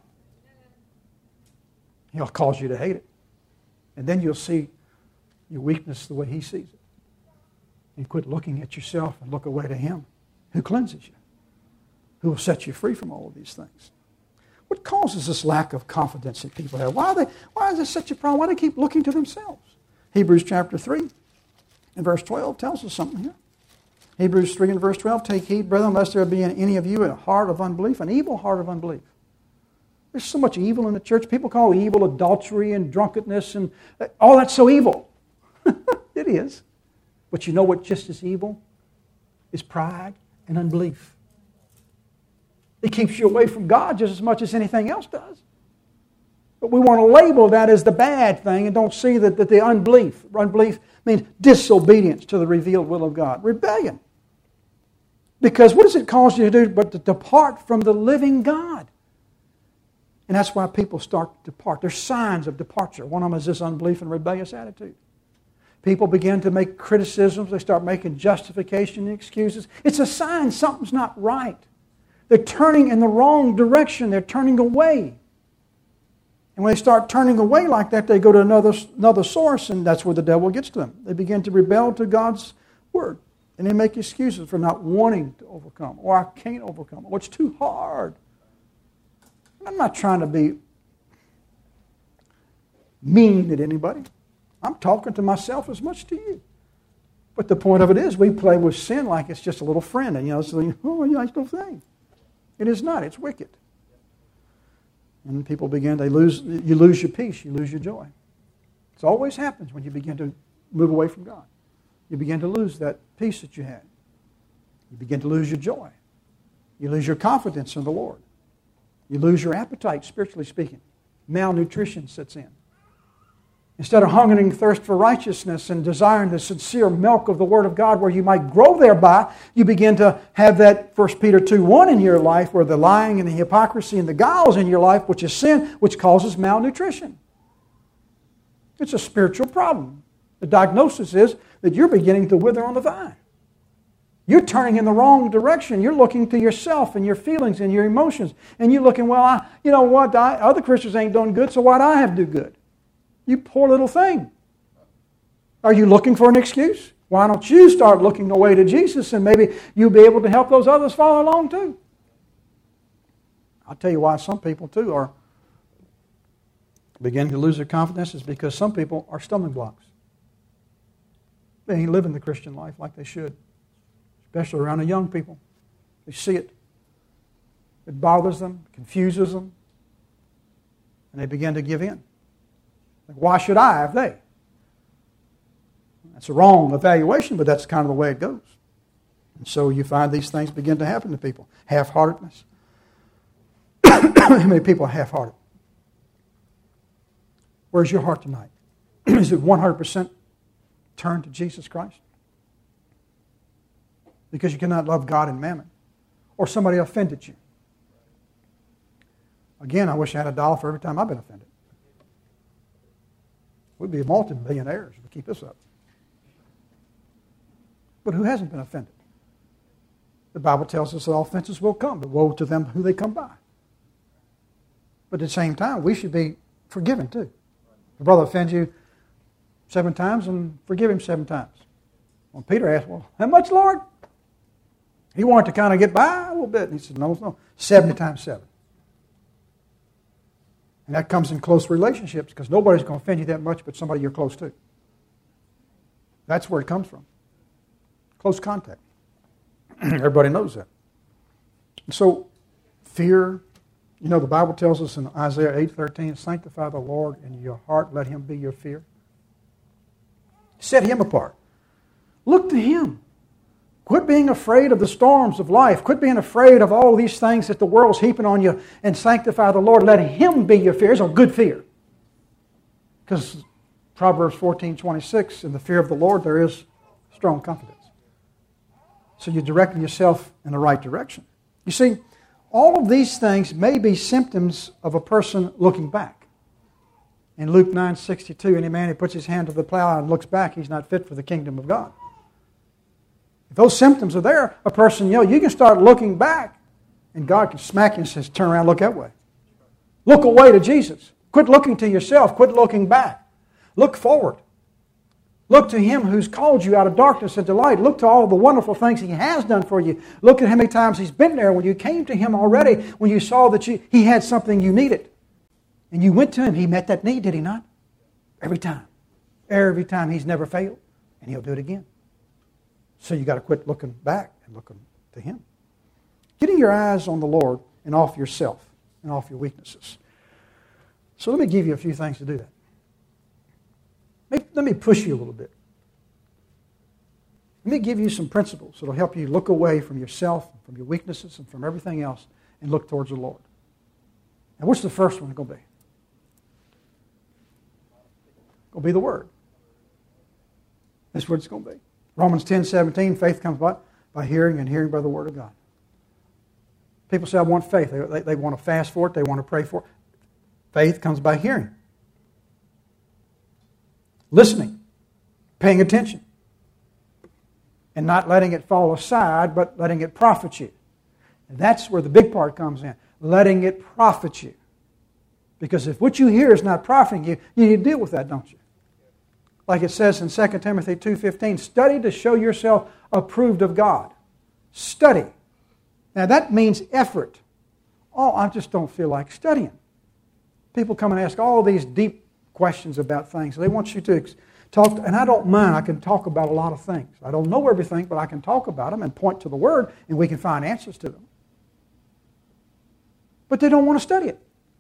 He'll cause you to hate it. And then you'll see your weakness the way He sees it. You quit looking at yourself and look away to Him who cleanses you, who will set you free from all of these things. What causes this lack of confidence that people have? Why, are they, why is this such a problem? Why do they keep looking to themselves? Hebrews chapter three and verse twelve tells us something here. Hebrews three and verse twelve, take heed, brethren, lest there be in any of you a heart of unbelief, an evil heart of unbelief. There's so much evil in the church. People call evil adultery and drunkenness and all that's so evil. It is. But you know what just as evil is? Pride and unbelief. It keeps you away from God just as much as anything else does. But we want to label that as the bad thing and don't see that, that the unbelief. Unbelief means disobedience to the revealed will of God. Rebellion. Because what does it cause you to do but to depart from the living God? And that's why people start to depart. There's signs of departure. One of them is this unbelief and rebellious attitude. People begin to make criticisms. They start making justification and excuses. It's a sign something's not right. They're turning in the wrong direction. They're turning away. And when they start turning away like that, they go to another, another source, and that's where the devil gets to them. They begin to rebel to God's Word. And they make excuses for not wanting to overcome. Or I can't overcome. Or it's too hard. I'm not trying to be mean at anybody. I'm talking to myself as much to you. But the point of it is we play with sin like it's just a little friend. And you know, it's like, oh, yeah, it's no thing. It is not. It's wicked. And people begin, they lose, you lose your peace. You lose your joy. It always happens when you begin to move away from God. You begin to lose that peace that you had. You begin to lose your joy. You lose your confidence in the Lord. You lose your appetite, spiritually speaking. Malnutrition sets in. Instead of hungering thirst for righteousness and desiring the sincere milk of the Word of God where you might grow thereby, you begin to have that First Peter two one in your life where the lying and the hypocrisy and the guiles in your life, which is sin, which causes malnutrition. It's a spiritual problem. The diagnosis is that you're beginning to wither on the vine. You're turning in the wrong direction. You're looking to yourself and your feelings and your emotions. And you're looking, well, I, you know what, I, other Christians ain't doing good, so why do I have to do good? You poor little thing. Are you looking for an excuse? Why don't you start looking away to Jesus and maybe you'll be able to help those others follow along too? I'll tell you why some people too are beginning to lose their confidence is because some people are stumbling blocks. They ain't living the Christian life like they should. Especially around the young people. They see it. It bothers them, confuses them, and they begin to give in. Like, why should I have they? That's a wrong evaluation, but that's kind of the way it goes. And so you find these things begin to happen to people. Half-heartedness. How many people are half-hearted? Where's your heart tonight? Is it one hundred percent turned to Jesus Christ? Because you cannot love God and mammon. Or somebody offended you. Again, I wish I had a dollar for every time I've been offended. We'd be multi-billionaires if we keep this up. But who hasn't been offended? The Bible tells us that all offenses will come, but woe to them who they come by. But at the same time, we should be forgiven too. If a brother offends you seven times, and forgive him seven times. When Peter asked, well, how much, Lord? He wanted to kind of get by a little bit. And he said, no, no, seventy times seven. And that comes in close relationships because nobody's going to offend you that much but somebody you're close to. That's where it comes from. Close contact. Everybody knows that. And so, fear, you know, the Bible tells us in Isaiah eight thirteen, sanctify the Lord in your heart, let Him be your fear. Set Him apart. Look to Him. Quit being afraid of the storms of life. Quit being afraid of all these things that the world's heaping on you and sanctify the Lord. Let Him be your fear. It's a good fear. Because Proverbs fourteen twenty-six, in the fear of the Lord there is strong confidence. So you're directing yourself in the right direction. You see, all of these things may be symptoms of a person looking back. In Luke nine sixty-two, any man who puts his hand to the plow and looks back, he's not fit for the kingdom of God. If those symptoms are there, a person, you know, you can start looking back, and God can smack you and says, turn around, look that way. Look away to Jesus. Quit looking to yourself. Quit looking back. Look forward. Look to Him who's called you out of darkness into light. Look to all the wonderful things He has done for you. Look at how many times He's been there when you came to Him already, when you saw that you, He had something you needed. And you went to Him. He met that need, did He not? Every time. Every time. He's never failed. And He'll do it again. So you got to quit looking back and looking to Him. Getting your eyes on the Lord and off yourself and off your weaknesses. So let me give you a few things to do that. Let me push you a little bit. Let me give you some principles that will help you look away from yourself, from your weaknesses, and from everything else, and look towards the Lord. And what's the first one going to be? Going to be the Word. That's what it's going to be. Romans ten seventeen, faith comes by, by hearing, and hearing by the Word of God. People say, I want faith. They, they, they want to fast for it. They want to pray for it. Faith comes by hearing. Listening. Paying attention. And not letting it fall aside, but letting it profit you. And that's where the big part comes in. Letting it profit you. Because if what you hear is not profiting you, you need to deal with that, don't you? Like it says in Second Timothy two fifteen, study to show yourself approved of God. Study. Now that means effort. Oh, I just don't feel like studying. People come and ask all these deep questions about things. They want you to talk, to, and I don't mind. I can talk about a lot of things. I don't know everything, but I can talk about them and point to the Word, and we can find answers to them. But they don't want to study it.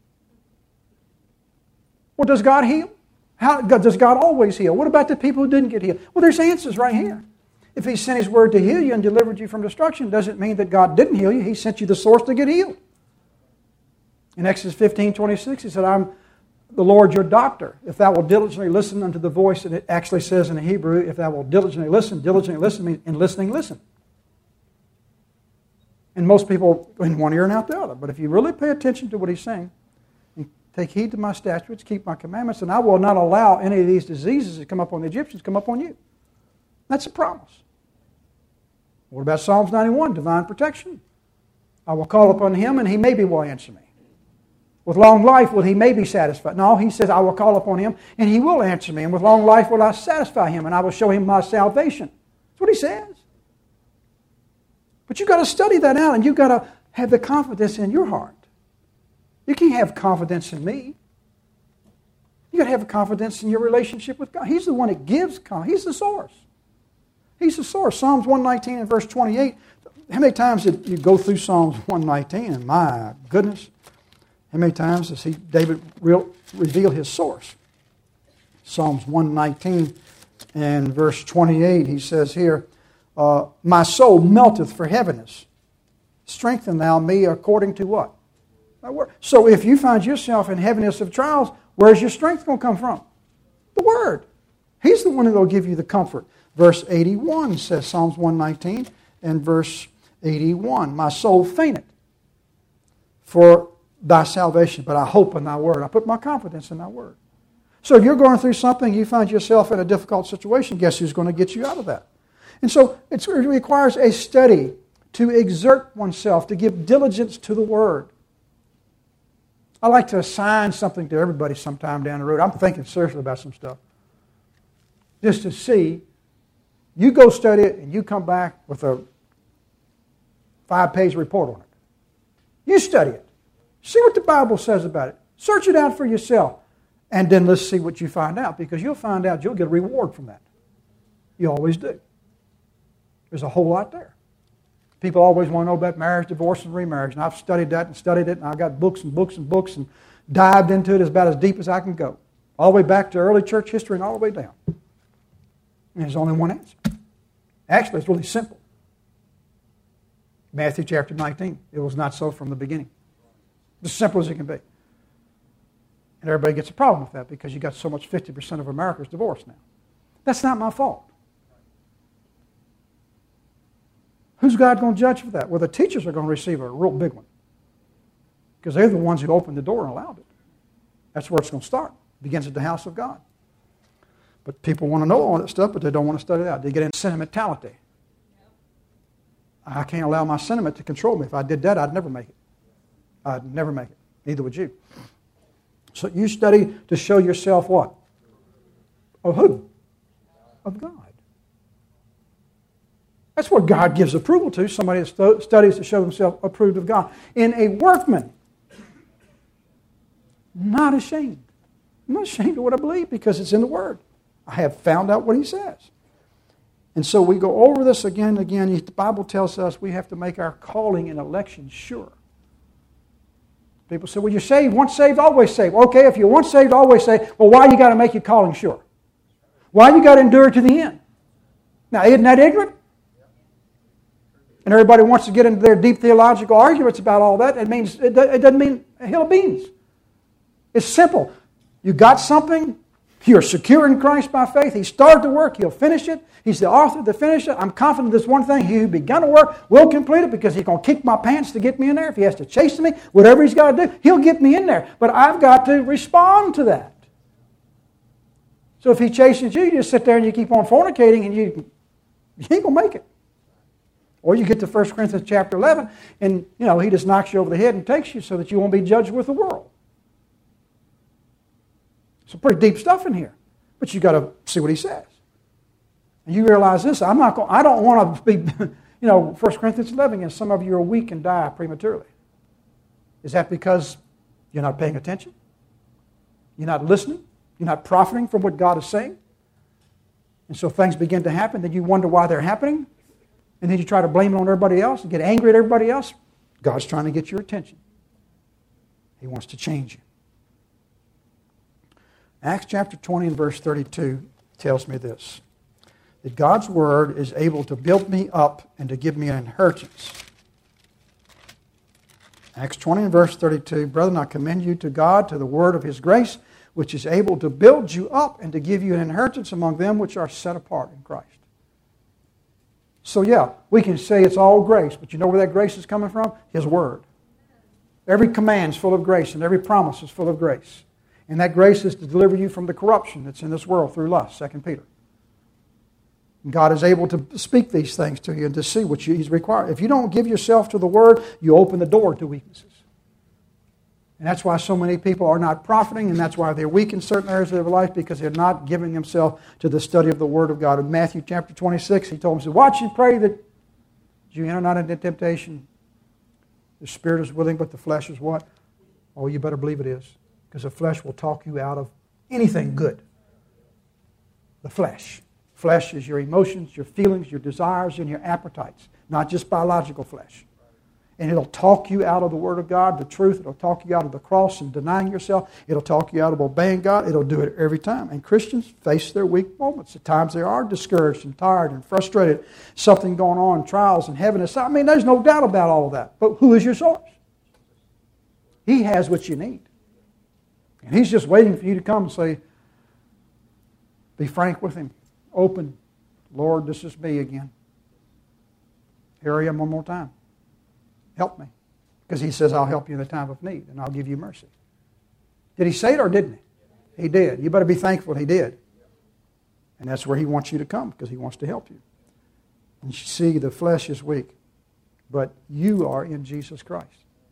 Well, does God heal? How, does God always heal? What about the people who didn't get healed? Well, there's answers right here. If He sent His Word to heal you and delivered you from destruction, doesn't mean that God didn't heal you. He sent you the source to get healed. In Exodus fifteen twenty-six, He said, I'm the Lord your doctor. If thou wilt diligently listen unto the voice, and it actually says in the Hebrew, if thou wilt diligently listen, diligently listen means in listening, listen. And most people in one ear and out the other. But if you really pay attention to what He's saying, and take heed to my statutes, keep my commandments, and I will not allow any of these diseases that come up on the Egyptians to come up on you. That's a promise. What about Psalms ninety-one, divine protection? I will call upon Him, and He maybe will answer me. With long life will He maybe satisfy. No, He says, I will call upon Him, and He will answer me. And with long life will I satisfy Him, and I will show Him my salvation. That's what He says. But you've got to study that out, and you've got to have the confidence in your heart. You can't have confidence in me. You've got to have confidence in your relationship with God. He's the one that gives confidence. He's the source. He's the source. Psalms one nineteen and verse twenty-eight. How many times did you go through Psalms one nineteen? And my goodness, how many times does he, David real, reveal his source? Psalms one nineteen and verse twenty-eight, he says here, uh, my soul melteth for heaviness. Strengthen thou me according to what? My word. So if you find yourself in heaviness of trials, where's your strength going to come from? The Word. He's the one who will give you the comfort. Verse eighty-one says, Psalms one nineteen and verse eighty-one, my soul fainteth for thy salvation, but I hope in thy word. I put my confidence in thy word. So if you're going through something, you find yourself in a difficult situation, guess who's going to get you out of that? And so it requires a study to exert oneself, to give diligence to the word. I like to assign something to everybody sometime down the road. I'm thinking seriously about some stuff. Just to see, you go study it and you come back with a five-page report on it. You study it. See what the Bible says about it. Search it out for yourself. And then let's see what you find out, because you'll find out you'll get a reward from that. You always do. There's a whole lot there. People always want to know about marriage, divorce, and remarriage. And I've studied that and studied it, and I've got books and books and books and dived into it as about as deep as I can go. All the way back to early church history and all the way down. And there's only one answer. Actually, it's really simple. Matthew chapter nineteen. It was not so from the beginning. As simple as it can be. And everybody gets a problem with that because you got so much, fifty percent of America is divorced now. That's not my fault. Who's God going to judge for that? Well, the teachers are going to receive a real big one. Because they're the ones who opened the door and allowed it. That's where it's going to start. It begins at the house of God. But people want to know all that stuff, but they don't want to study it out. They get into sentimentality. I can't allow my sentiment to control me. If I did that, I'd never make it. I'd never make it. Neither would you. So you study to show yourself what? Of who? Of God. That's what God gives approval to, somebody that stu- studies to show himself approved of God. In a workman, not ashamed. I'm not ashamed of what I believe because it's in the Word. I have found out what He says. And so we go over this again and again. The Bible tells us we have to make our calling and election sure. People say, well, you're saved, once saved, always saved. Okay, if you're once saved, always saved, well, why you got to make your calling sure? Why you got to endure to the end? Now, isn't that ignorant? And everybody wants to get into their deep theological arguments about all that. It means it doesn't mean a hill of beans. It's simple. You got something, you're secure in Christ by faith. He started the work, He'll finish it. He's the author to finish it. I'm confident this one thing, He who begun to work will complete it because He's going to kick my pants to get me in there. If He has to chase me, whatever He's got to do, He'll get me in there. But I've got to respond to that. So if He chases you, you just sit there and you keep on fornicating and you, you ain't going to make it. Or you get to First Corinthians chapter eleven and you know He just knocks you over the head and takes you so that you won't be judged with the world. Some pretty deep stuff in here. But you got to see what He says. And you realize this, I'm not going, I don't want to be, you know, First Corinthians eleven, and some of you are weak and die prematurely. Is that because you're not paying attention? You're not listening? You're not profiting from what God is saying? And so things begin to happen, then you wonder why they're happening, and then you try to blame it on everybody else and get angry at everybody else. God's trying to get your attention. He wants to change you. Acts chapter twenty and verse thirty-two tells me this, that God's Word is able to build me up and to give me an inheritance. Acts twenty and verse thirty-two, brethren, I commend you to God, to the Word of His grace, which is able to build you up and to give you an inheritance among them which are set apart in Christ. So yeah, we can say it's all grace, but you know where that grace is coming from? His Word. Every command is full of grace, and every promise is full of grace. And that grace is to deliver you from the corruption that's in this world through lust, Second Peter. And God is able to speak these things to you and to see what He's required. If you don't give yourself to the Word, you open the door to weaknesses. And that's why so many people are not profiting, and that's why they're weak in certain areas of their life, because they're not giving themselves to the study of the Word of God. In Matthew chapter twenty-six, He told them, watch and pray that you enter not into temptation. The spirit is willing, but the flesh is what? Oh, you better believe it is. Because the flesh will talk you out of anything good. The flesh. Flesh is your emotions, your feelings, your desires, and your appetites. Not just biological flesh. And it'll talk you out of the Word of God, the truth. It'll talk you out of the cross and denying yourself. It'll talk you out of obeying God. It'll do it every time. And Christians face their weak moments. At times they are discouraged and tired and frustrated. Something going on, trials and heaviness. I mean, there's no doubt about all of that. But who is your source? He has what you need. And He's just waiting for you to come and say, be frank with Him. Open. Lord, this is me again. Here I am one more time. Help me. Because He says, I'll help you in the time of need, and I'll give you mercy. Did He say it or didn't He? He did. You better be thankful He did. And that's where He wants you to come, because He wants to help you. And you see, the flesh is weak, but you are in Jesus Christ.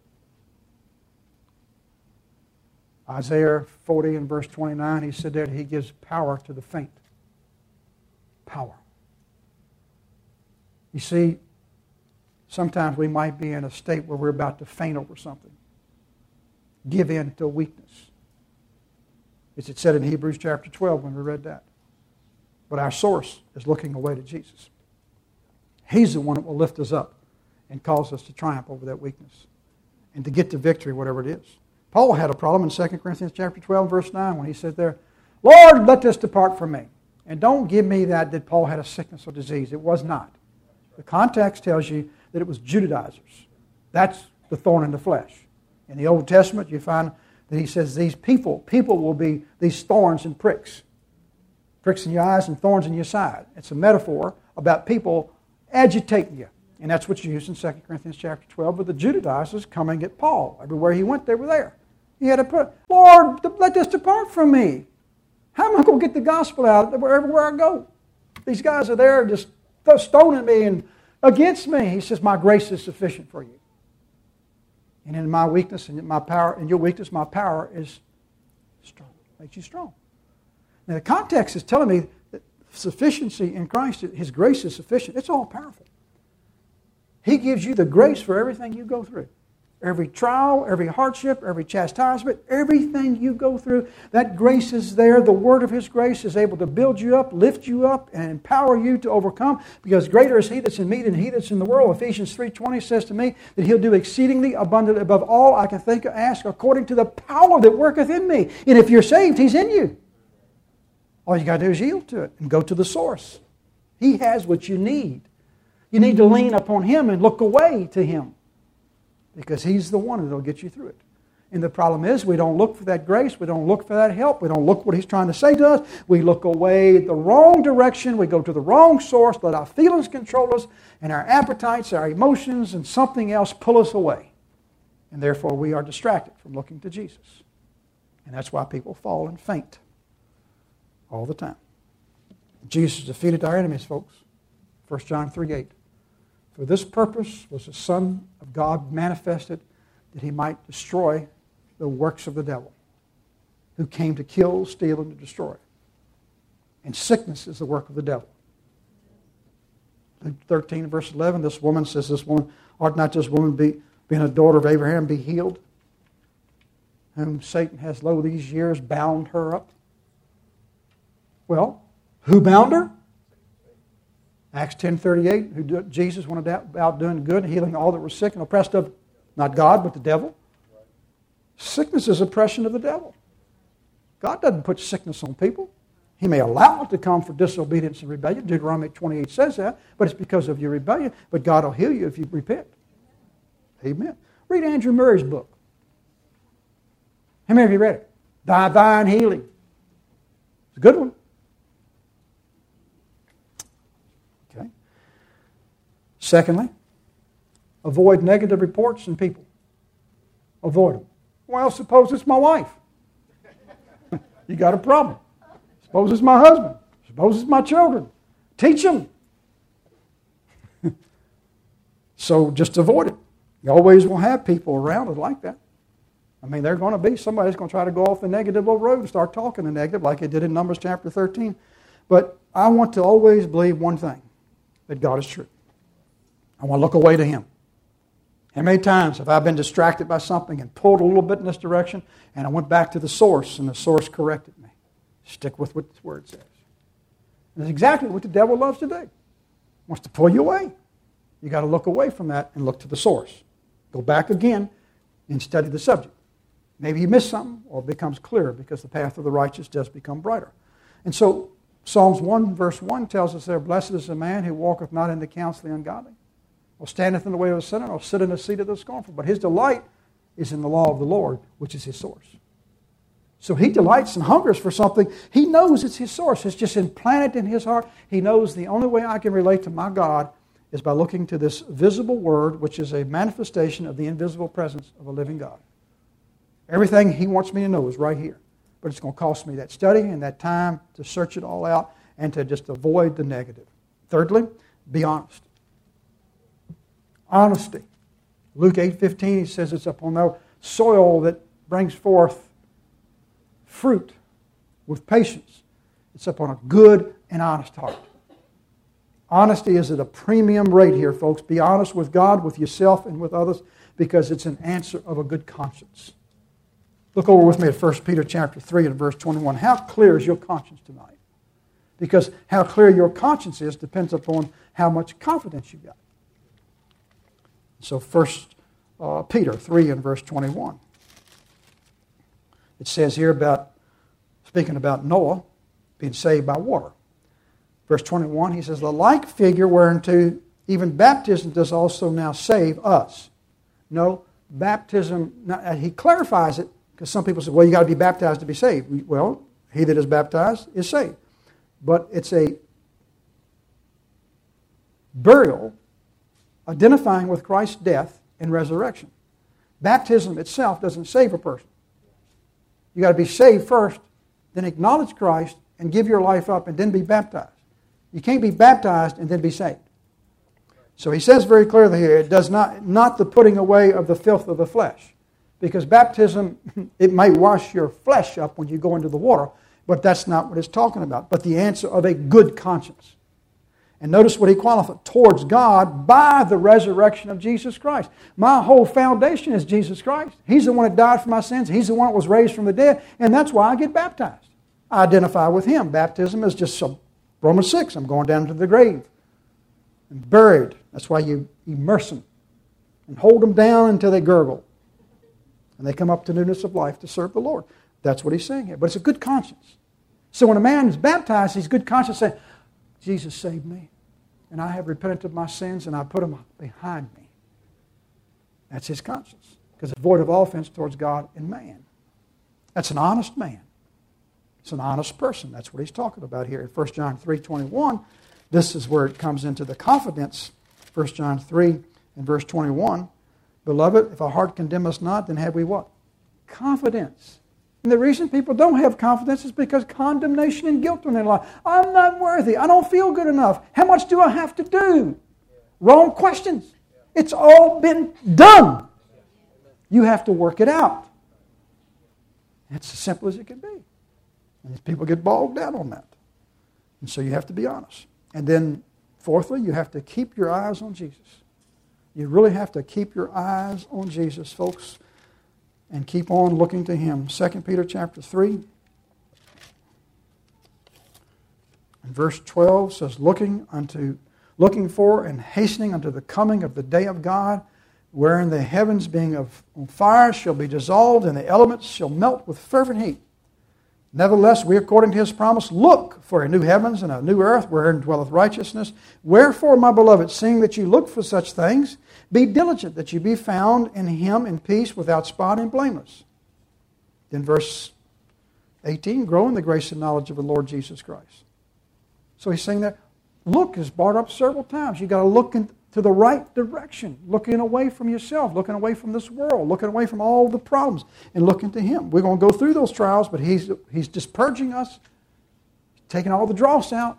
Isaiah forty and verse twenty-nine, He said that He gives power to the faint. Power. You see, sometimes we might be in a state where we're about to faint over something. Give in to weakness. As it said in Hebrews chapter twelve when we read that. But our source is looking away to Jesus. He's the one that will lift us up and cause us to triumph over that weakness and to get to victory, whatever it is. Paul had a problem in Second Corinthians chapter twelve, verse nine, when he said there, Lord, let this depart from me. And don't give me that, that Paul had a sickness or disease. It was not. The context tells you that it was Judaizers. That's the thorn in the flesh. In the Old Testament, you find that he says these people, people will be these thorns and pricks. Pricks in your eyes and thorns in your side. It's a metaphor about people agitating you And that's what's used in Second Corinthians chapter twelve with the Judaizers coming at Paul. Everywhere he went, they were there. He had to put, Lord, let this depart from me. How am I going to get the gospel out everywhere I go? These guys are there just stoning me and against me. He says, my grace is sufficient for you. And in my weakness and in my power, in your weakness, my power is strong. Makes you strong. Now the context is telling me that sufficiency in Christ, His grace is sufficient. It's all powerful. He gives you the grace for everything you go through. Every trial, every hardship, every chastisement, everything you go through, that grace is there. The word of His grace is able to build you up, lift you up, and empower you to overcome, because greater is He that's in me than he that's in the world. Ephesians three twenty says to me that He'll do exceedingly abundantly above all I can think or ask, according to the power that worketh in me. And if you're saved, He's in you. All you got to do is yield to it and go to the source. He has what you need. You need to lean upon Him and look away to Him, because He's the one that will get you through it. And the problem is we don't look for that grace. We don't look for that help. We don't look what He's trying to say to us. We look away the wrong direction. We go to the wrong source. Let our feelings control us, and our appetites, our emotions, and something else pull us away. And therefore we are distracted from looking to Jesus. And that's why people fall and faint all the time. Jesus defeated our enemies, folks. First John three eight. For this purpose was the Son of God manifested, that He might destroy the works of the devil, who came to kill, steal, and to destroy. And sickness is the work of the devil. Luke thirteen, verse eleven, this woman says, this woman, ought not this woman, be, being a daughter of Abraham, be healed, whom Satan has, lo, these years bound her up? Well, who bound her? Acts ten thirty-eight, who do, Jesus went about doing good and healing all that were sick and oppressed of, not God, but the devil. Sickness is oppression of the devil. God doesn't put sickness on people. He may allow it to come for disobedience and rebellion. Deuteronomy twenty-eight says that, but it's because of your rebellion. But God will heal you if you repent. Amen. Read Andrew Murray's book. How many of you read it? Divine Healing. It's a good one. Secondly, avoid negative reports from people. Avoid them. Well, suppose it's my wife. You got a problem. Suppose it's my husband. Suppose it's my children. Teach them. So just avoid it. You always will have people around that like that. I mean, they're going to be, somebody's going to try to go off the negative road and start talking the negative like they did in Numbers chapter thirteen. But I want to always believe one thing, that God is true. I want to look away to Him. How many times have I been distracted by something and pulled a little bit in this direction, and I went back to the source, and the source corrected me? Stick with what the Word says. And that's exactly what the devil loves to do. He wants to pull you away. You've got to look away from that and look to the source. Go back again and study the subject. Maybe you missed something, or it becomes clearer, because the path of the righteous does become brighter. And so Psalms one verse one tells us there, blessed is the man who walketh not in the counsel of the ungodly, or standeth in the way of the sinner, or sit in the seat of the scornful. But his delight is in the law of the Lord, which is his source. So he delights and hungers for something. He knows it's his source. It's just implanted in his heart. He knows the only way I can relate to my God is by looking to this visible word, which is a manifestation of the invisible presence of a living God. Everything he wants me to know is right here. But it's going to cost me that study and that time to search it all out and to just avoid the negative. Thirdly, be honest. Honesty. Luke eight fifteen, he says it's upon the soil that brings forth fruit with patience. It's upon a good and honest heart. Honesty is at a premium rate here, folks. Be honest with God, with yourself, and with others, because it's an answer of a good conscience. Look over with me at First Peter chapter three and verse twenty-one. How clear is your conscience tonight? Because how clear your conscience is depends upon how much confidence you've got. So First uh, Peter three and verse twenty-one. It says here about, speaking about Noah being saved by water. Verse twenty-one, he says, the like figure whereunto even baptism does also now save us. No, baptism, he clarifies it, because some people say, well, you got to be baptized to be saved. Well, he that is baptized is saved. But it's a burial identifying with Christ's death and resurrection. Baptism itself doesn't save a person. You've got to be saved first, then acknowledge Christ and give your life up and then be baptized. You can't be baptized and then be saved. So he says very clearly here, it does not, not the putting away of the filth of the flesh. Because baptism, it may wash your flesh up when you go into the water, but that's not what it's talking about. But the answer of a good conscience. And notice what he qualified, towards God by the resurrection of Jesus Christ. My whole foundation is Jesus Christ. He's the one that died for my sins. He's the one that was raised from the dead. And that's why I get baptized. I identify with Him. Baptism is just some, Romans six, I'm going down to the grave and buried. That's why you immerse them and hold them down until they gurgle. And they come up to newness of life to serve the Lord. That's what he's saying here. But it's a good conscience. So when a man is baptized, he's good conscience saying, Jesus saved me, and I have repented of my sins, and I put them behind me. That's his conscience, because it's void of offense towards God and man. That's an honest man. It's an honest person. That's what he's talking about here. In First John three twenty-one, this is where it comes into the confidence. First John three and verse twenty-one, Beloved, if our heart condemn us not, then have we what? Confidence. And the reason people don't have confidence is because condemnation and guilt in their life. I'm not worthy. I don't feel good enough. How much do I have to do? Wrong questions. It's all been done. You have to work it out. It's as simple as it can be. And people get bogged down on that. And so you have to be honest. And then, fourthly, you have to keep your eyes on Jesus. You really have to keep your eyes on Jesus, folks, and keep on looking to Him. Second Peter chapter three, and verse twelve says, Looking unto, looking for and hastening unto the coming of the day of God, wherein the heavens being of, on fire shall be dissolved, and the elements shall melt with fervent heat. Nevertheless, we, according to His promise, look for a new heavens and a new earth wherein dwelleth righteousness. Wherefore, my beloved, seeing that you look for such things, be diligent that you be found in Him in peace, without spot and blameless. Then verse eighteen, grow in the grace and knowledge of the Lord Jesus Christ. So he's saying that look is brought up several times. You've got to look into the right direction, looking away from yourself, looking away from this world, looking away from all the problems, and looking to Him. We're going to go through those trials, but He's He's just purging us, taking all the dross out,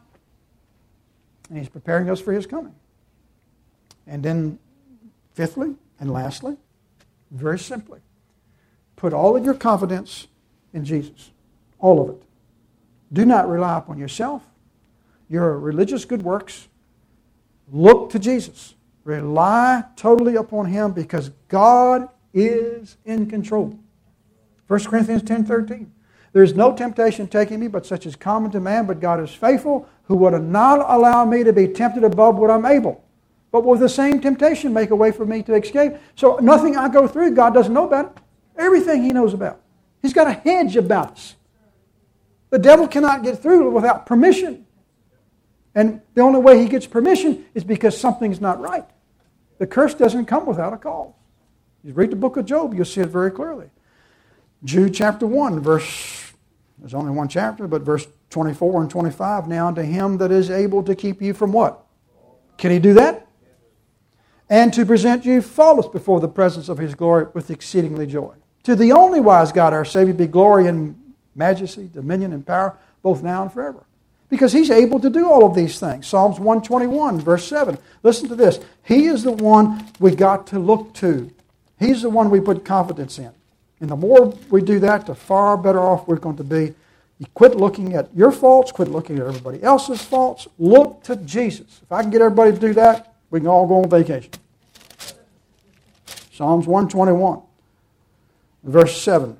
and He's preparing us for His coming. And then, fifthly and lastly, very simply, put all of your confidence in Jesus, all of it. Do not rely upon yourself, your religious good works. Look to Jesus. Rely totally upon Him, because God is in control. First Corinthians ten thirteen. There is no temptation taking me, but such is common to man, but God is faithful, who would not allow me to be tempted above what I'm able, but with the same temptation make a way for me to escape. So nothing I go through, God doesn't know about it. Everything He knows about. He's got a hedge about us. The devil cannot get through without permission. And the only way he gets permission is because something's not right. The curse doesn't come without a cause. You read the book of Job, you'll see it very clearly. Jude chapter one, verse, there's only one chapter, but verse twenty-four and twenty-five, now unto Him that is able to keep you from what? Can He do that? And to present you faultless before the presence of His glory with exceedingly joy. To the only wise God our Savior be glory and majesty, dominion and power, both now and forever. Because He's able to do all of these things. Psalms one twenty-one, verse seven. Listen to this. He is the one we got to look to. He's the one we put confidence in. And the more we do that, the far better off we're going to be. You quit looking at your faults. Quit looking at everybody else's faults. Look to Jesus. If I can get everybody to do that, we can all go on vacation. Psalms one twenty-one, verse seven.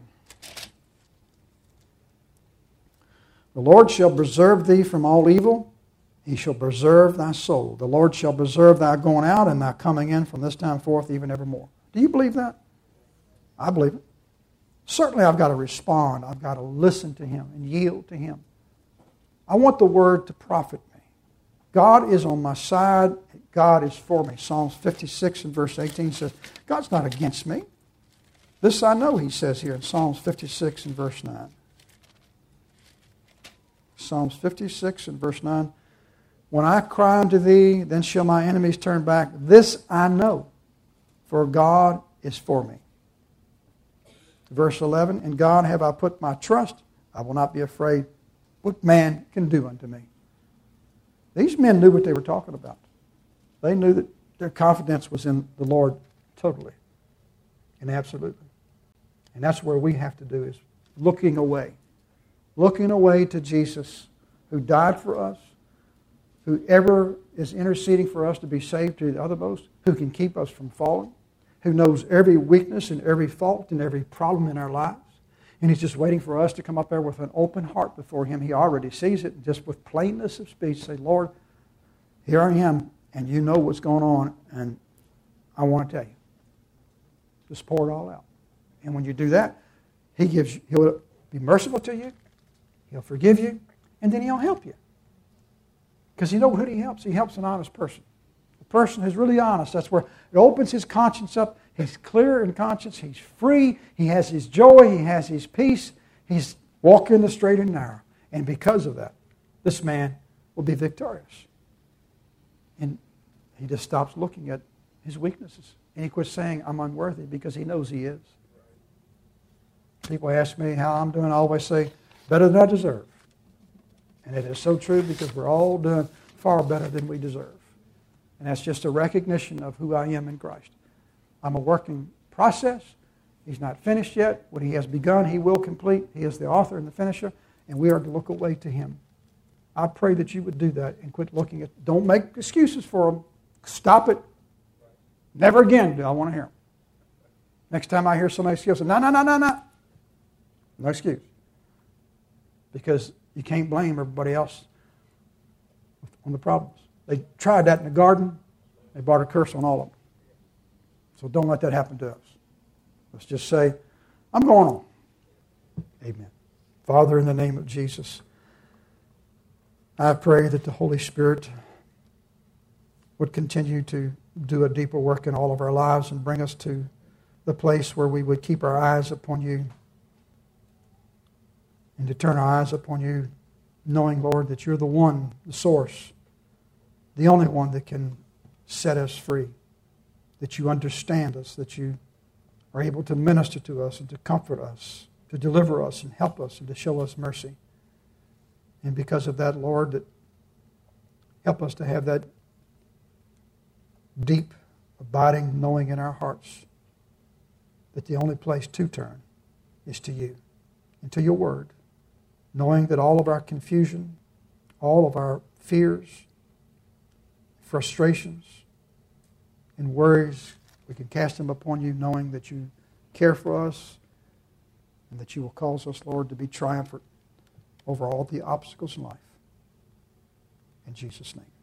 The Lord shall preserve thee from all evil. He shall preserve thy soul. The Lord shall preserve thy going out and thy coming in from this time forth even evermore. Do you believe that? I believe it. Certainly I've got to respond. I've got to listen to Him and yield to Him. I want the Word to profit me. God is on my side. God is for me. Psalms fifty-six and verse eighteen says, God's not against me. This I know, He says here in Psalms fifty-six and verse nine. Psalms fifty-six and verse nine. When I cry unto thee, then shall my enemies turn back. This I know, for God is for me. Verse eleven, in God have I put my trust. I will not be afraid what man can do unto me. These men knew what they were talking about. They knew that their confidence was in the Lord totally and absolutely. And that's where we have to do, is looking away. Looking away to Jesus, who died for us, who ever is interceding for us to be saved to the uttermost, who can keep us from falling, who knows every weakness and every fault and every problem in our lives. And He's just waiting for us to come up there with an open heart before Him. He already sees it, and just with plainness of speech say, Lord, here I am, and you know what's going on, and I want to tell you. Just pour it all out. And when you do that, He gives you, He'll be merciful to you, He'll forgive you, and then He'll help you. Because you know who He helps? He helps an honest person. A person who's really honest. That's where it opens his conscience up. He's clear in conscience. He's free. He has his joy. He has his peace. He's walking the straight and narrow. And because of that, this man will be victorious. And he just stops looking at his weaknesses. And he quits saying, I'm unworthy, because he knows he is. People ask me how I'm doing. I always say, better than I deserve. And it is so true, because we're all doing far better than we deserve. And that's just a recognition of who I am in Christ. I'm a working process. He's not finished yet. What He has begun, He will complete. He is the author and the finisher, and we are to look away to Him. I pray that you would do that and quit looking at, don't make excuses for them. Stop it. Never again do I want to hear them. Next time I hear somebody excuse, no, no, no, no, no. No excuse. Because you can't blame everybody else on the problems. They tried that in the garden. They brought a curse on all of them. So don't let that happen to us. Let's just say, I'm going on. Amen. Father, in the name of Jesus, I pray that the Holy Spirit would continue to do a deeper work in all of our lives and bring us to the place where we would keep our eyes upon you and to turn our eyes upon you, knowing, Lord, that you're the one, the source, the only one that can set us free, that you understand us, that you are able to minister to us and to comfort us, to deliver us and help us and to show us mercy. And because of that, Lord, that help us to have that deep, abiding knowing in our hearts that the only place to turn is to you and to your word, knowing that all of our confusion, all of our fears, frustrations, and worries, we can cast them upon you, knowing that you care for us and that you will cause us, Lord, to be triumphant over all the obstacles in life. In Jesus' name.